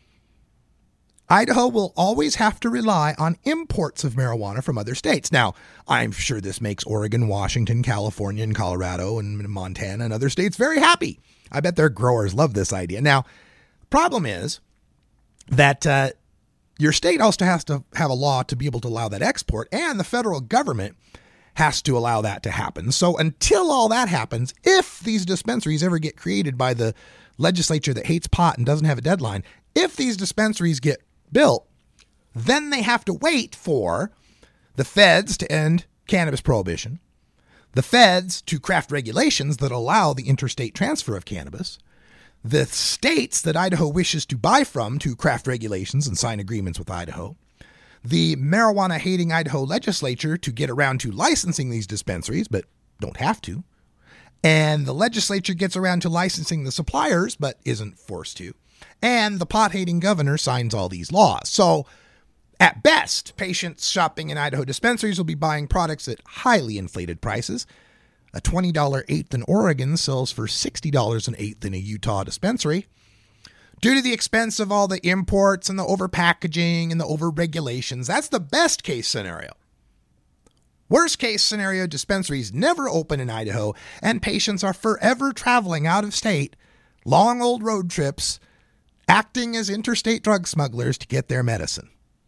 Idaho will always have to rely on imports of marijuana from other states. Now, I'm sure this makes Oregon, Washington, California, and Colorado, and Montana, and other states very happy. I bet their growers love this idea. Now, the problem is that uh, your state also has to have a law to be able to allow that export, and the federal government has to allow that to happen. So until all that happens, if these dispensaries ever get created by the legislature that hates pot and doesn't have a deadline, if these dispensaries get built, then they have to wait for the feds to end cannabis prohibition, the feds to craft regulations that allow the interstate transfer of cannabis, the states that Idaho wishes to buy from to craft regulations and sign agreements with Idaho, the marijuana-hating Idaho legislature to get around to licensing these dispensaries, but don't have to, and the legislature gets around to licensing the suppliers, but isn't forced to, and the pot-hating governor signs all these laws. So, at best, patients shopping in Idaho dispensaries will be buying products at highly inflated prices. A twenty dollars eighth in Oregon sells for sixty dollars an eighth in a Utah dispensary. Due to the expense of all the imports and the overpackaging and the over-regulations, that's the best case scenario. Worst case scenario, dispensaries never open in Idaho, and patients are forever traveling out of state, long old road trips, acting as interstate drug smugglers to get their medicine.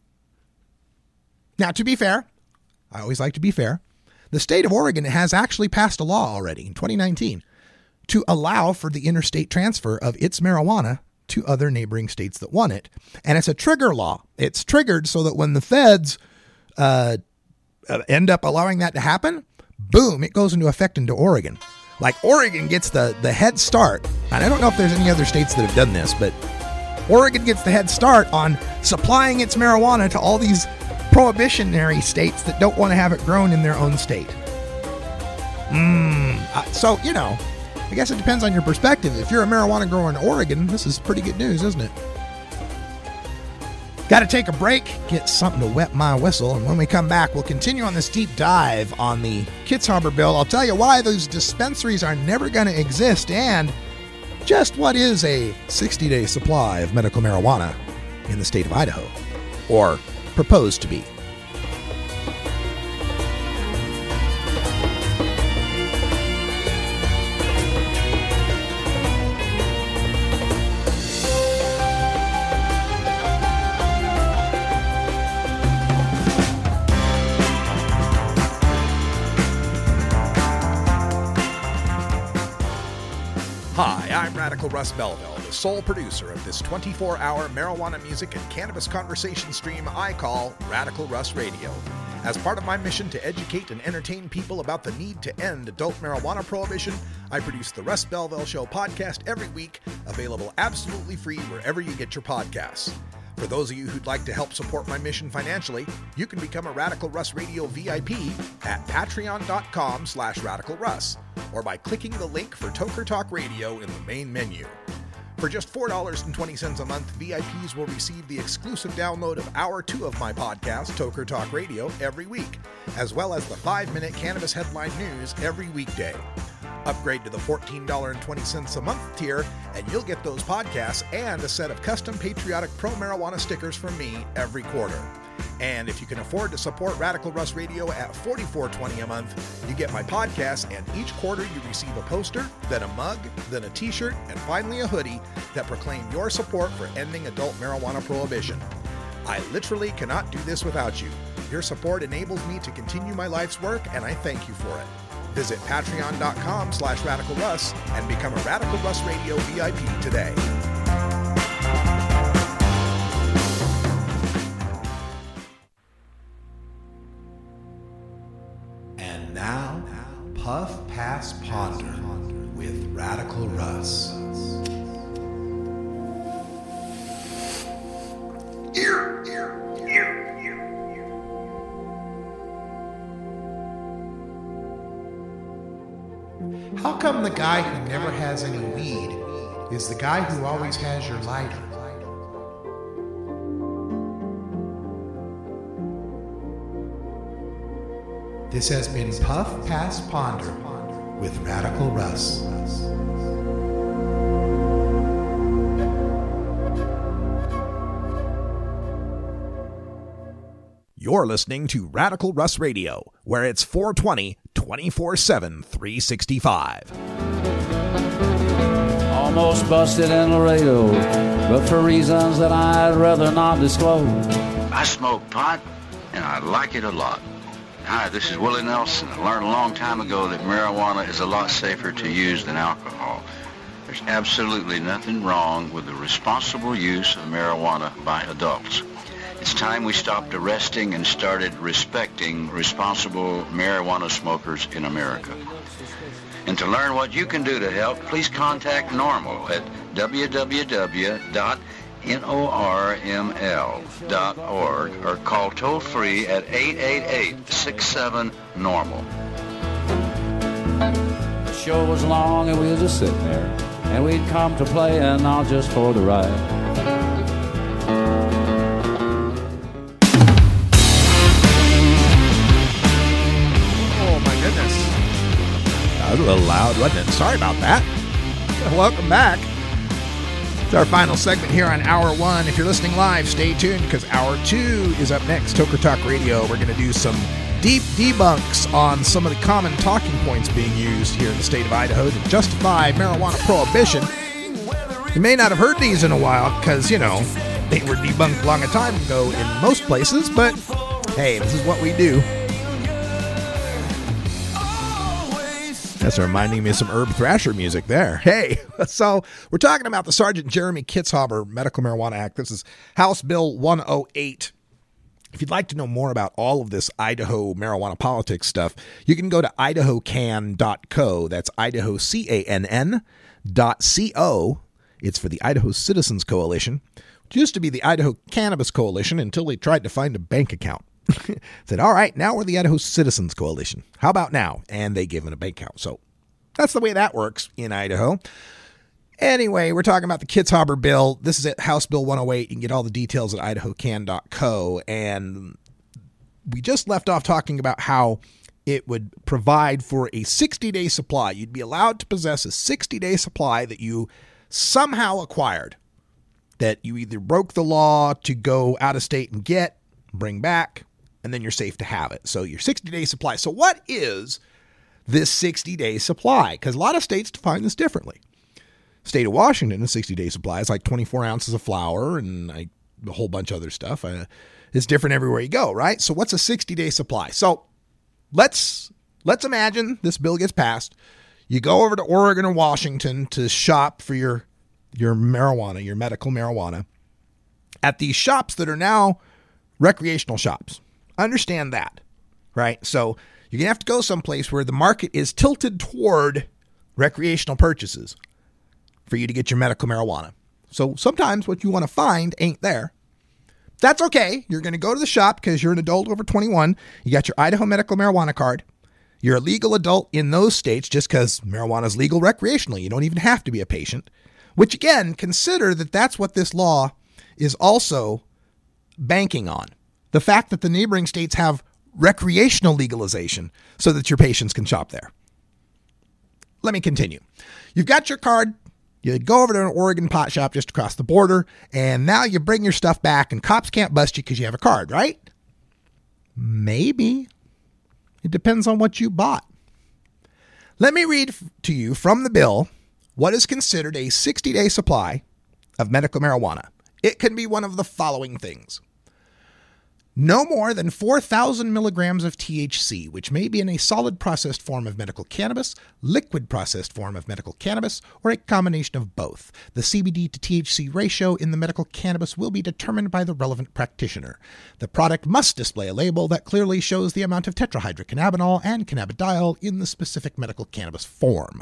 Now, to be fair, I always like to be fair, the state of Oregon has actually passed a law already in twenty nineteen to allow for the interstate transfer of its marijuana to other neighboring states that want it. And it's a trigger law. It's triggered so that when the feds uh, end up allowing that to happen, boom, it goes into effect into Oregon. Like Oregon gets the, the head start. And I don't know if there's any other states that have done this, but Oregon gets the head start on supplying its marijuana to all these prohibitionary states that don't want to have it grown in their own state. Mm, uh, so, you know, I guess it depends on your perspective. If you're a marijuana grower in Oregon, this is pretty good news, isn't it? Got to take a break, get something to wet my whistle, and when we come back, we'll continue on this deep dive on the Kitzhaber bill. I'll tell you why those dispensaries are never going to exist and just what is a sixty-day supply of medical marijuana in the state of Idaho, or proposed to be. Hi, I'm Radical Russ Belville, the sole producer of this twenty-four hour marijuana music and cannabis conversation stream I call Radical Russ Radio. As part of my mission to educate and entertain people about the need to end adult marijuana prohibition, I produce the Russ Belville Show podcast every week, available absolutely free wherever you get your podcasts. For those of you who'd like to help support my mission financially, you can become a Radical Russ Radio V I P at patreon.com slash radicalruss, or by clicking the link for Toker Talk Radio in the main menu. For just four dollars and twenty cents a month, V I Ps will receive the exclusive download of Hour two of my podcast, Toker Talk Radio, every week, as well as the five-minute Cannabis Headline News every weekday. Upgrade to the fourteen dollars and twenty cents a month tier, and you'll get those podcasts and a set of custom patriotic pro-marijuana stickers from me every quarter. And if you can afford to support Radical Russ Radio at forty-four dollars and twenty cents a month, you get my podcast, and each quarter you receive a poster, then a mug, then a t-shirt, and finally a hoodie that proclaim your support for ending adult marijuana prohibition. I literally cannot do this without you. Your support enables me to continue my life's work, and I thank you for it. Visit patreon.com slash radicalruss and become a Radical Russ Radio V I P today. And now, Puff Pass Ponder with Radical Russ. Ear, ear, ear. How come the guy who never has any weed is the guy who always has your lighter? This has been Puff Pass Ponder with Radical Russ. You're listening to Radical Russ Radio, where it's four twenty, twenty-four seven, three sixty-five. Almost busted in Laredo, but for reasons that I'd rather not disclose. I smoke pot, and I like it a lot. Hi, this is Willie Nelson. I learned a long time ago that marijuana is a lot safer to use than alcohol. There's absolutely nothing wrong with the responsible use of marijuana by adults. It's time we stopped arresting and started respecting responsible marijuana smokers in America. And to learn what you can do to help, please contact NORML at w w w dot norml dot org or call toll-free at eight eight eight, six seven, normal. The show was long and we was just sitting there, and we'd come to play and not just for the ride. That was a little loud, wasn't it? Sorry about that. Welcome back. It's our final segment here on Hour one. If you're listening live, stay tuned because Hour two is up next. Toker Talk Radio. We're going to do some deep debunks on some of the common talking points being used here in the state of Idaho to justify marijuana prohibition. You may not have heard these in a while because, you know, they were debunked long a time ago in most places, but hey, this is what we do. That's reminding me of some Herb Thrasher music there. Hey, so we're talking about the Sergeant Jeremy Kitzhaber Medical Marijuana Act. This is House Bill one oh eight. If you'd like to know more about all of this Idaho marijuana politics stuff, you can go to idaho can dot co. That's Idaho C A N N dot C O. It's for the Idaho Citizens Coalition, which used to be the Idaho Cannabis Coalition until they tried to find a bank account. Said, all right, now we're the Idaho Citizens Coalition. How about now? And they gave him a bank account. So that's the way that works in Idaho. Anyway, we're talking about the Kitzhaber bill. This is at House Bill one oh eight. You can get all the details at idaho can dot co. And we just left off talking about how it would provide for a sixty-day supply. You'd be allowed to possess a sixty-day supply that you somehow acquired, that you either broke the law to go out of state and get, bring back, and then you're safe to have it. So your sixty-day supply. So what is this sixty-day supply? Because a lot of states define this differently. State of Washington, a sixty-day supply is like twenty-four ounces of flour and a whole bunch of other stuff. Uh, it's different everywhere you go, right? So what's a sixty-day supply? So let's let's imagine this bill gets passed. You go over to Oregon or Washington to shop for your your marijuana, your medical marijuana, at these shops that are now recreational shops. Understand that, right? So you're going to have to go someplace where the market is tilted toward recreational purchases for you to get your medical marijuana. So sometimes what you want to find ain't there. That's okay. You're going to go to the shop because you're an adult over twenty-one. You got your Idaho medical marijuana card. You're a legal adult in those states just because marijuana is legal recreationally. You don't even have to be a patient, which again, consider that that's what this law is also banking on. The fact that the neighboring states have recreational legalization so that your patients can shop there. Let me continue. You've got your card. You go over to an Oregon pot shop just across the border, and now you bring your stuff back, and cops can't bust you because you have a card, right? Maybe. It depends on what you bought. Let me read to you from the bill what is considered a sixty-day supply of medical marijuana. It can be one of the following things. No more than four thousand milligrams of T H C, which may be in a solid processed form of medical cannabis, liquid processed form of medical cannabis, or a combination of both. The C B D to T H C ratio in the medical cannabis will be determined by the relevant practitioner. The product must display a label that clearly shows the amount of tetrahydrocannabinol and cannabidiol in the specific medical cannabis form.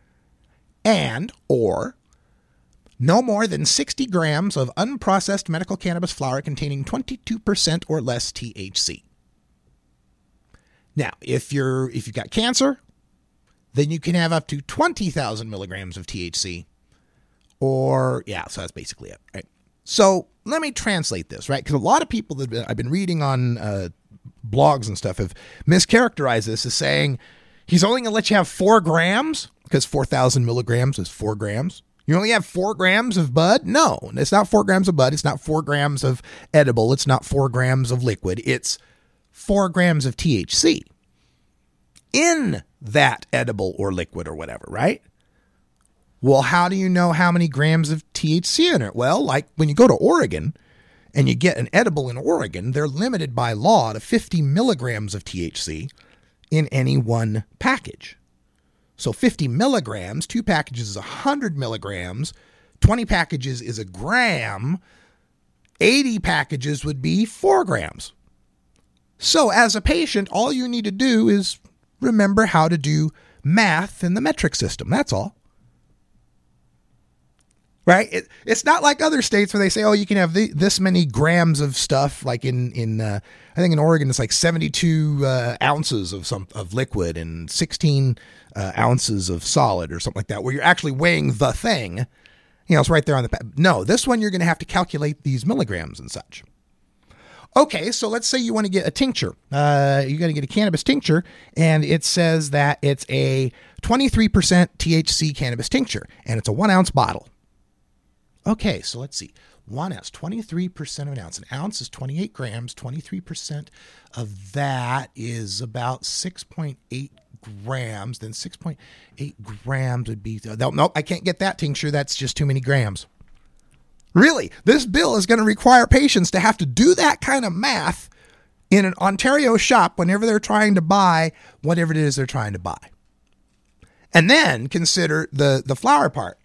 And, or, no more than sixty grams of unprocessed medical cannabis flower containing twenty-two percent or less T H C. Now, if you're if you've got cancer, then you can have up to twenty thousand milligrams of T H C. Or, yeah, so that's basically it, right? So let me translate this, right? Because a lot of people that I've been reading on uh, blogs and stuff have mischaracterized this as saying he's only going to let you have four grams because four thousand milligrams is four grams. You only have four grams of bud? No, it's not four grams of bud. It's not four grams of edible. It's not four grams of liquid. It's four grams of T H C in that edible or liquid or whatever, right? Well, how do you know how many grams of T H C in it? Well, like when you go to Oregon and you get an edible in Oregon, they're limited by law to fifty milligrams of T H C in any one package. So fifty milligrams, two packages is one hundred milligrams, twenty packages is a gram, eighty packages would be four grams. So as a patient, all you need to do is remember how to do math in the metric system. That's all. Right? It, it's not like other states where they say, oh, you can have the, this many grams of stuff. Like in, in uh, I think in Oregon, it's like seventy-two uh, ounces of some of liquid and sixteen uh, ounces of solid or something like that, where you're actually weighing the thing. You know, it's right there on the pad. No, this one, you're going to have to calculate these milligrams and such. Okay, so let's say you want to get a tincture. Uh, you're going to get a cannabis tincture, and it says that it's a twenty-three percent T H C cannabis tincture, and it's a one ounce bottle. Okay, so let's see. One ounce, twenty-three percent of an ounce. An ounce is twenty-eight grams. twenty-three percent of that is about six point eight grams. Then six point eight grams would be... No, no, I can't get that tincture. That's just too many grams. Really, this bill is going to require patients to have to do that kind of math in an Ontario shop whenever they're trying to buy whatever it is they're trying to buy. And then consider the, the flower part.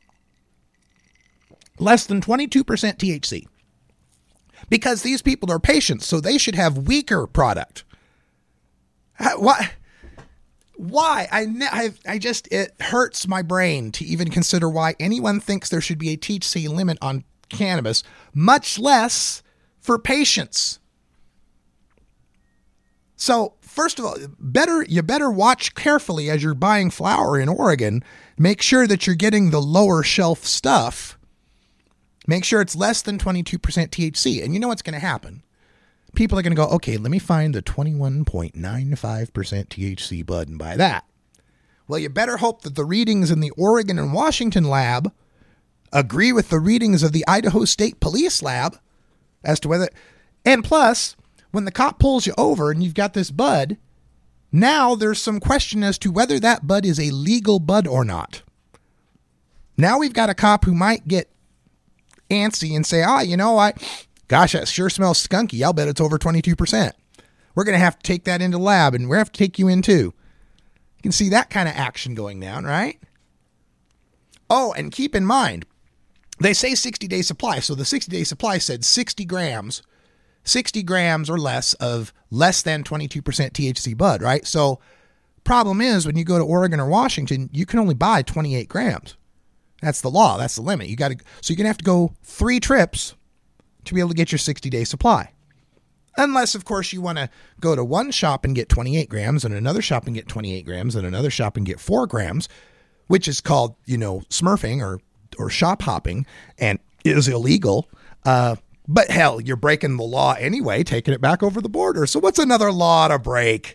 Less than twenty-two percent T H C. Because these people are patients, so they should have weaker product. Why? Why? I, I, I just, it hurts my brain to even consider why anyone thinks there should be a T H C limit on cannabis, much less for patients. So first of all, better you better watch carefully as you're buying flower in Oregon. Make sure that you're getting the lower shelf stuff. Make sure it's less than twenty-two percent T H C. And you know what's going to happen? People are going to go, okay, let me find the twenty-one point nine five percent T H C bud and buy that. Well, you better hope that the readings in the Oregon and Washington lab agree with the readings of the Idaho State Police lab as to whether... And plus, when the cop pulls you over and you've got this bud, now there's some question as to whether that bud is a legal bud or not. Now we've got a cop who might get antsy and say, ah, you know, I, gosh, that sure smells skunky. I'll bet it's over twenty-two percent. We're going to have to take that into the lab, and we're going to have to take you in too. You can see that kind of action going down, right? Oh, and keep in mind, they say sixty-day supply. So the sixty-day supply said sixty grams, sixty grams or less of less than twenty-two percent T H C bud, right? So problem is, when you go to Oregon or Washington, you can only buy twenty-eight grams. That's the law. That's the limit. You got to, so you're going to have to go three trips to be able to get your sixty-day supply. Unless, of course, you want to go to one shop and get twenty-eight grams and another shop and get twenty-eight grams and another shop and get four grams, which is called, you know, smurfing or, or shop hopping and is illegal. Uh, but hell, you're breaking the law anyway, taking it back over the border. So what's another law to break?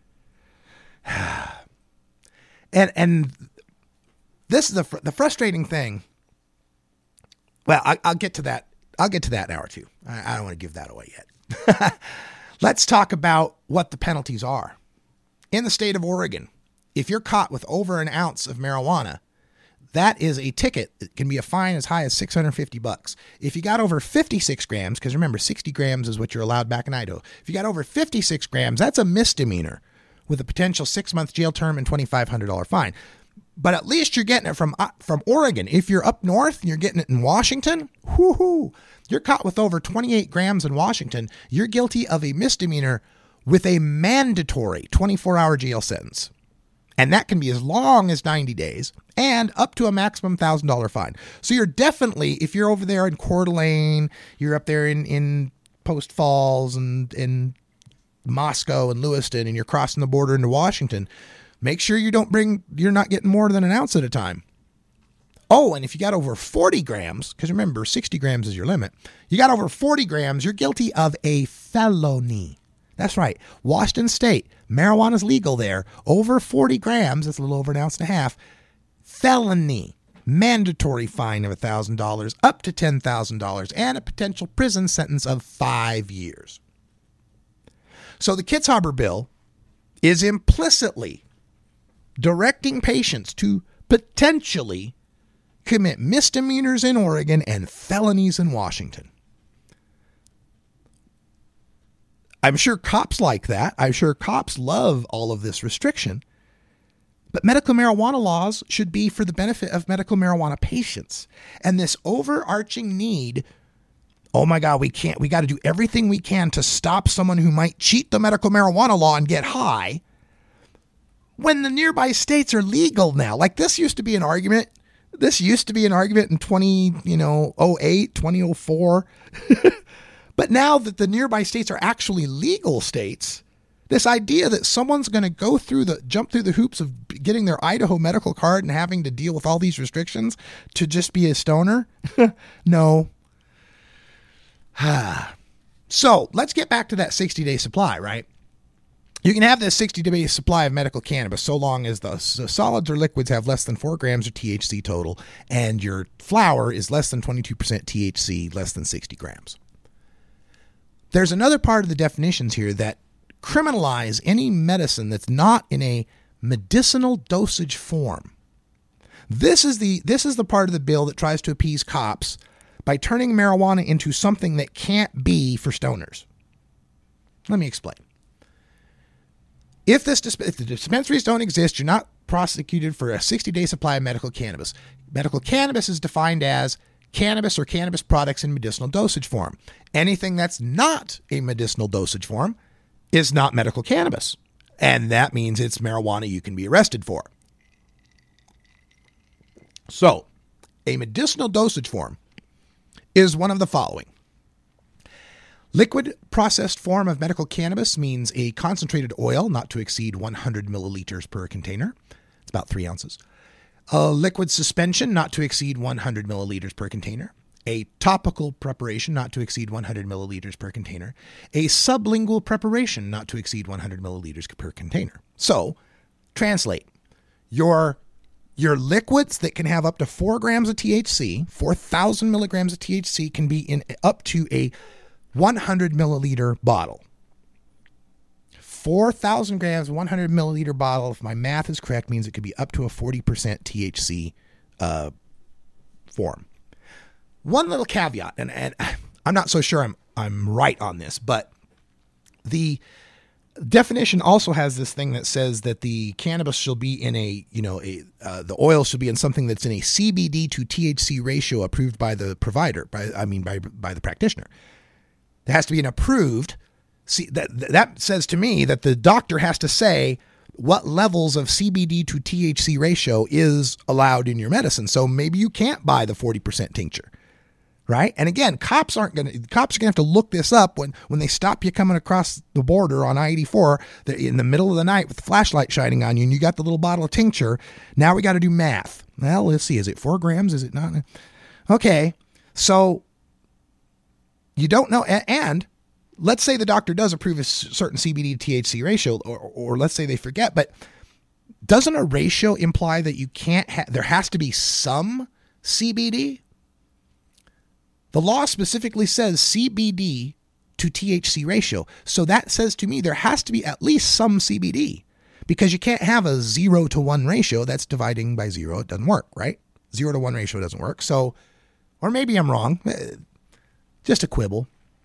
and, and this is the, fr- the frustrating thing. Well, I, I'll get to that. I'll get to that in an hour or two. I, I don't want to give that away yet. Let's talk about what the penalties are. In the state of Oregon, if you're caught with over an ounce of marijuana, that is a ticket. It can be a fine as high as six hundred fifty bucks. If you got over fifty-six grams, because remember, sixty grams is what you're allowed back in Idaho. If you got over fifty-six grams, that's a misdemeanor with a potential six-month jail term and twenty-five hundred dollars fine. But at least you're getting it from uh, from Oregon. If you're up north and you're getting it in Washington, whoo-hoo, you're caught with over twenty-eight grams in Washington, you're guilty of a misdemeanor with a mandatory twenty-four hour jail sentence. And that can be as long as ninety days and up to a maximum one thousand dollars fine. So you're definitely, if you're over there in Coeur d'Alene, you're up there in, in Post Falls and in Moscow and Lewiston, and you're crossing the border into Washington, make sure you don't bring, you're not getting more than an ounce at a time. Oh, and if you got over forty grams, because remember, sixty grams is your limit. You got over forty grams, you're guilty of a felony. That's right. Washington State, marijuana is legal there. Over forty grams, that's a little over an ounce and a half. Felony. Mandatory fine of one thousand dollars up to ten thousand dollars and a potential prison sentence of five years. So the Kitzhaber bill is implicitly directing patients to potentially commit misdemeanors in Oregon and felonies in Washington. I'm sure cops like that. I'm sure cops love all of this restriction. But medical marijuana laws should be for the benefit of medical marijuana patients. And this overarching need, oh my God, we can't, we got to do everything we can to stop someone who might cheat the medical marijuana law and get high when the nearby states are legal now. Like this used to be an argument. This used to be an argument in twenty, you know, oh eight, twenty oh four. But now that the nearby states are actually legal states, this idea that someone's going to go through the, jump through the hoops of getting their Idaho medical card and having to deal with all these restrictions to just be a stoner? No. So let's get back to that sixty-day supply, right? You can have this sixty-day supply of medical cannabis so long as the solids or liquids have less than four grams of T H C total and your flower is less than twenty-two percent T H C, less than sixty grams. There's another part of the definitions here that criminalize any medicine that's not in a medicinal dosage form. This is the this is the part of the bill that tries to appease cops by turning marijuana into something that can't be for stoners. Let me explain. If this if the dispensaries don't exist, you're not prosecuted for a sixty-day supply of medical cannabis. Medical cannabis is defined as cannabis or cannabis products in medicinal dosage form. Anything that's not a medicinal dosage form is not medical cannabis. And that means it's marijuana you can be arrested for. So, a medicinal dosage form is one of the following. Liquid processed form of medical cannabis means a concentrated oil not to exceed one hundred milliliters per container. It's about three ounces. A liquid suspension not to exceed one hundred milliliters per container. A topical preparation not to exceed one hundred milliliters per container. A sublingual preparation not to exceed one hundred milliliters per container. So, translate. Your, your liquids that can have up to four grams of T H C, four thousand milligrams of T H C, can be in up to a one hundred milliliter bottle. four thousand grams, one hundred milliliter bottle, if my math is correct, means it could be up to a forty percent T H C uh, form. One little caveat, and, and I'm not so sure I'm I'm right on this, but the definition also has this thing that says that the cannabis shall be in a, you know, a uh, the oil should be in something that's in a C B D to T H C ratio approved by the provider, by I mean by by the practitioner. There has to be an approved. See, that that says to me that the doctor has to say what levels of C B D to T H C ratio is allowed in your medicine. So maybe you can't buy the forty percent tincture, right? And again, cops aren't going to, cops are going to have to look this up when, when they stop you coming across the border on I eighty-four in the middle of the night with the flashlight shining on you and you got the little bottle of tincture. Now we got to do math. Well, let's see. Is it four grams? Is it not? Okay. So you don't know. And let's say the doctor does approve a certain C B D to T H C ratio, or, or let's say they forget, but doesn't a ratio imply that you can't have, there has to be some C B D? The law specifically says C B D to T H C ratio. So that says to me there has to be at least some C B D, because you can't have a zero to one ratio. That's dividing by zero. It doesn't work, right? Zero to one ratio doesn't work. So, or maybe I'm wrong. Just a quibble.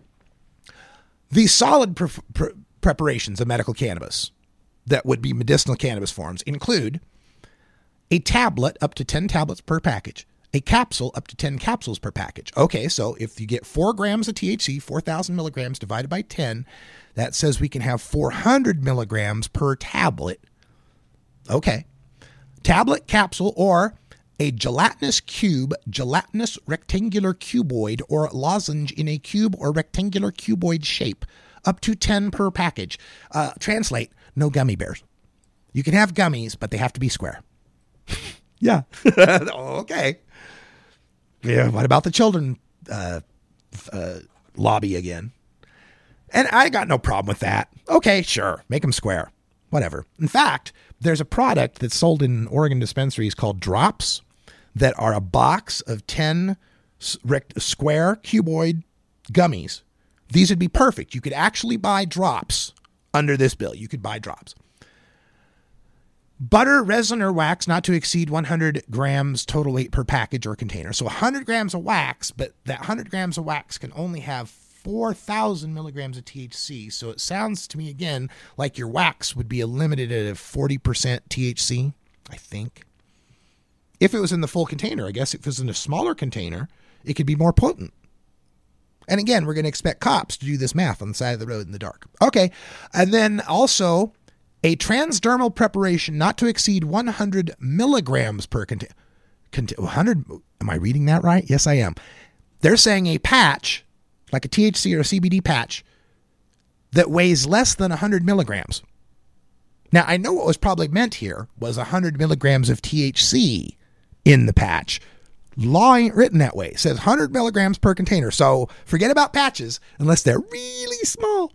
The solid pre- pre- preparations of medical cannabis that would be medicinal cannabis forms include a tablet up to ten tablets per package, a capsule up to ten capsules per package. Okay, so if you get four grams of T H C, four thousand milligrams divided by ten, that says we can have four hundred milligrams per tablet. Okay. Tablet, capsule, or a gelatinous cube, gelatinous rectangular cuboid, or lozenge in a cube or rectangular cuboid shape, up to ten per package. Uh, translate, no gummy bears. You can have gummies, but they have to be square. Yeah. Okay. Yeah. What about the children uh, uh, lobby again? And I got no problem with that. Okay, sure. Make them square. Whatever. In fact, there's a product that's sold in Oregon dispensaries called Drops that are a box of ten rect- square cuboid gummies. These would be perfect. You could actually buy Drops under this bill. You could buy Drops. Butter, resin, or wax not to exceed one hundred grams total weight per package or container. So one hundred grams of wax, but that one hundred grams of wax can only have four thousand milligrams of T H C. So it sounds to me, again, like your wax would be limited at a forty percent T H C, I think. If it was in the full container, I guess if it was in a smaller container, it could be more potent. And again, we're going to expect cops to do this math on the side of the road in the dark. Okay. And then also a transdermal preparation not to exceed one hundred milligrams per container. Cont- one hundred, am I reading that right? Yes, I am. They're saying a patch, like a T H C or a C B D patch, that weighs less than one hundred milligrams. Now, I know what was probably meant here was one hundred milligrams of T H C in the patch. Law ain't written that way. It says one hundred milligrams per container. So forget about patches unless they're really small.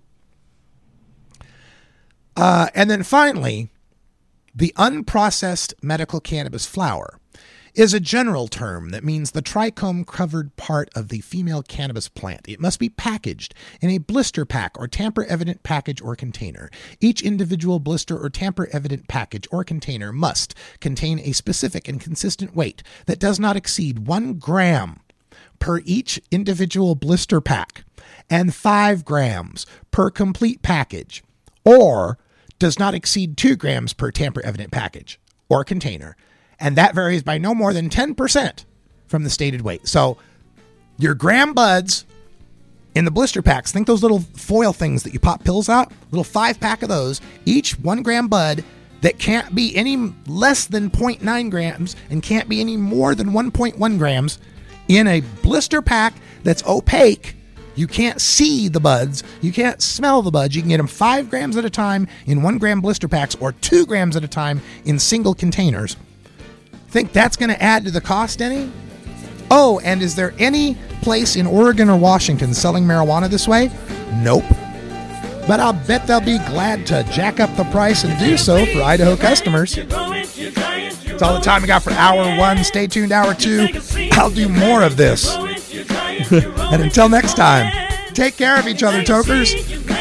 Uh, and then finally, the unprocessed medical cannabis flower is a general term that means the trichome covered part of the female cannabis plant. It must be packaged in a blister pack or tamper evident package or container. Each individual blister or tamper evident package or container must contain a specific and consistent weight that does not exceed one gram per each individual blister pack and five grams per complete package, or does not exceed two grams per tamper evident package or container. And that varies by no more than ten percent from the stated weight. So your gram buds in the blister packs, think those little foil things that you pop pills out, little five pack of those, each one gram bud that can't be any less than zero point nine grams and can't be any more than one point one grams in a blister pack that's opaque. You can't see the buds. You can't smell the buds. You can get them five grams at a time in one gram blister packs or two grams at a time in single containers. Think that's going to add to the cost any? Oh, and is there any place in Oregon or Washington selling marijuana this way? Nope. But I'll bet they'll be glad to jack up the price and do so for Idaho customers. That's all the time we got for hour one. Stay tuned, hour two. I'll do more of this. And until next time, take care of each other, tokers.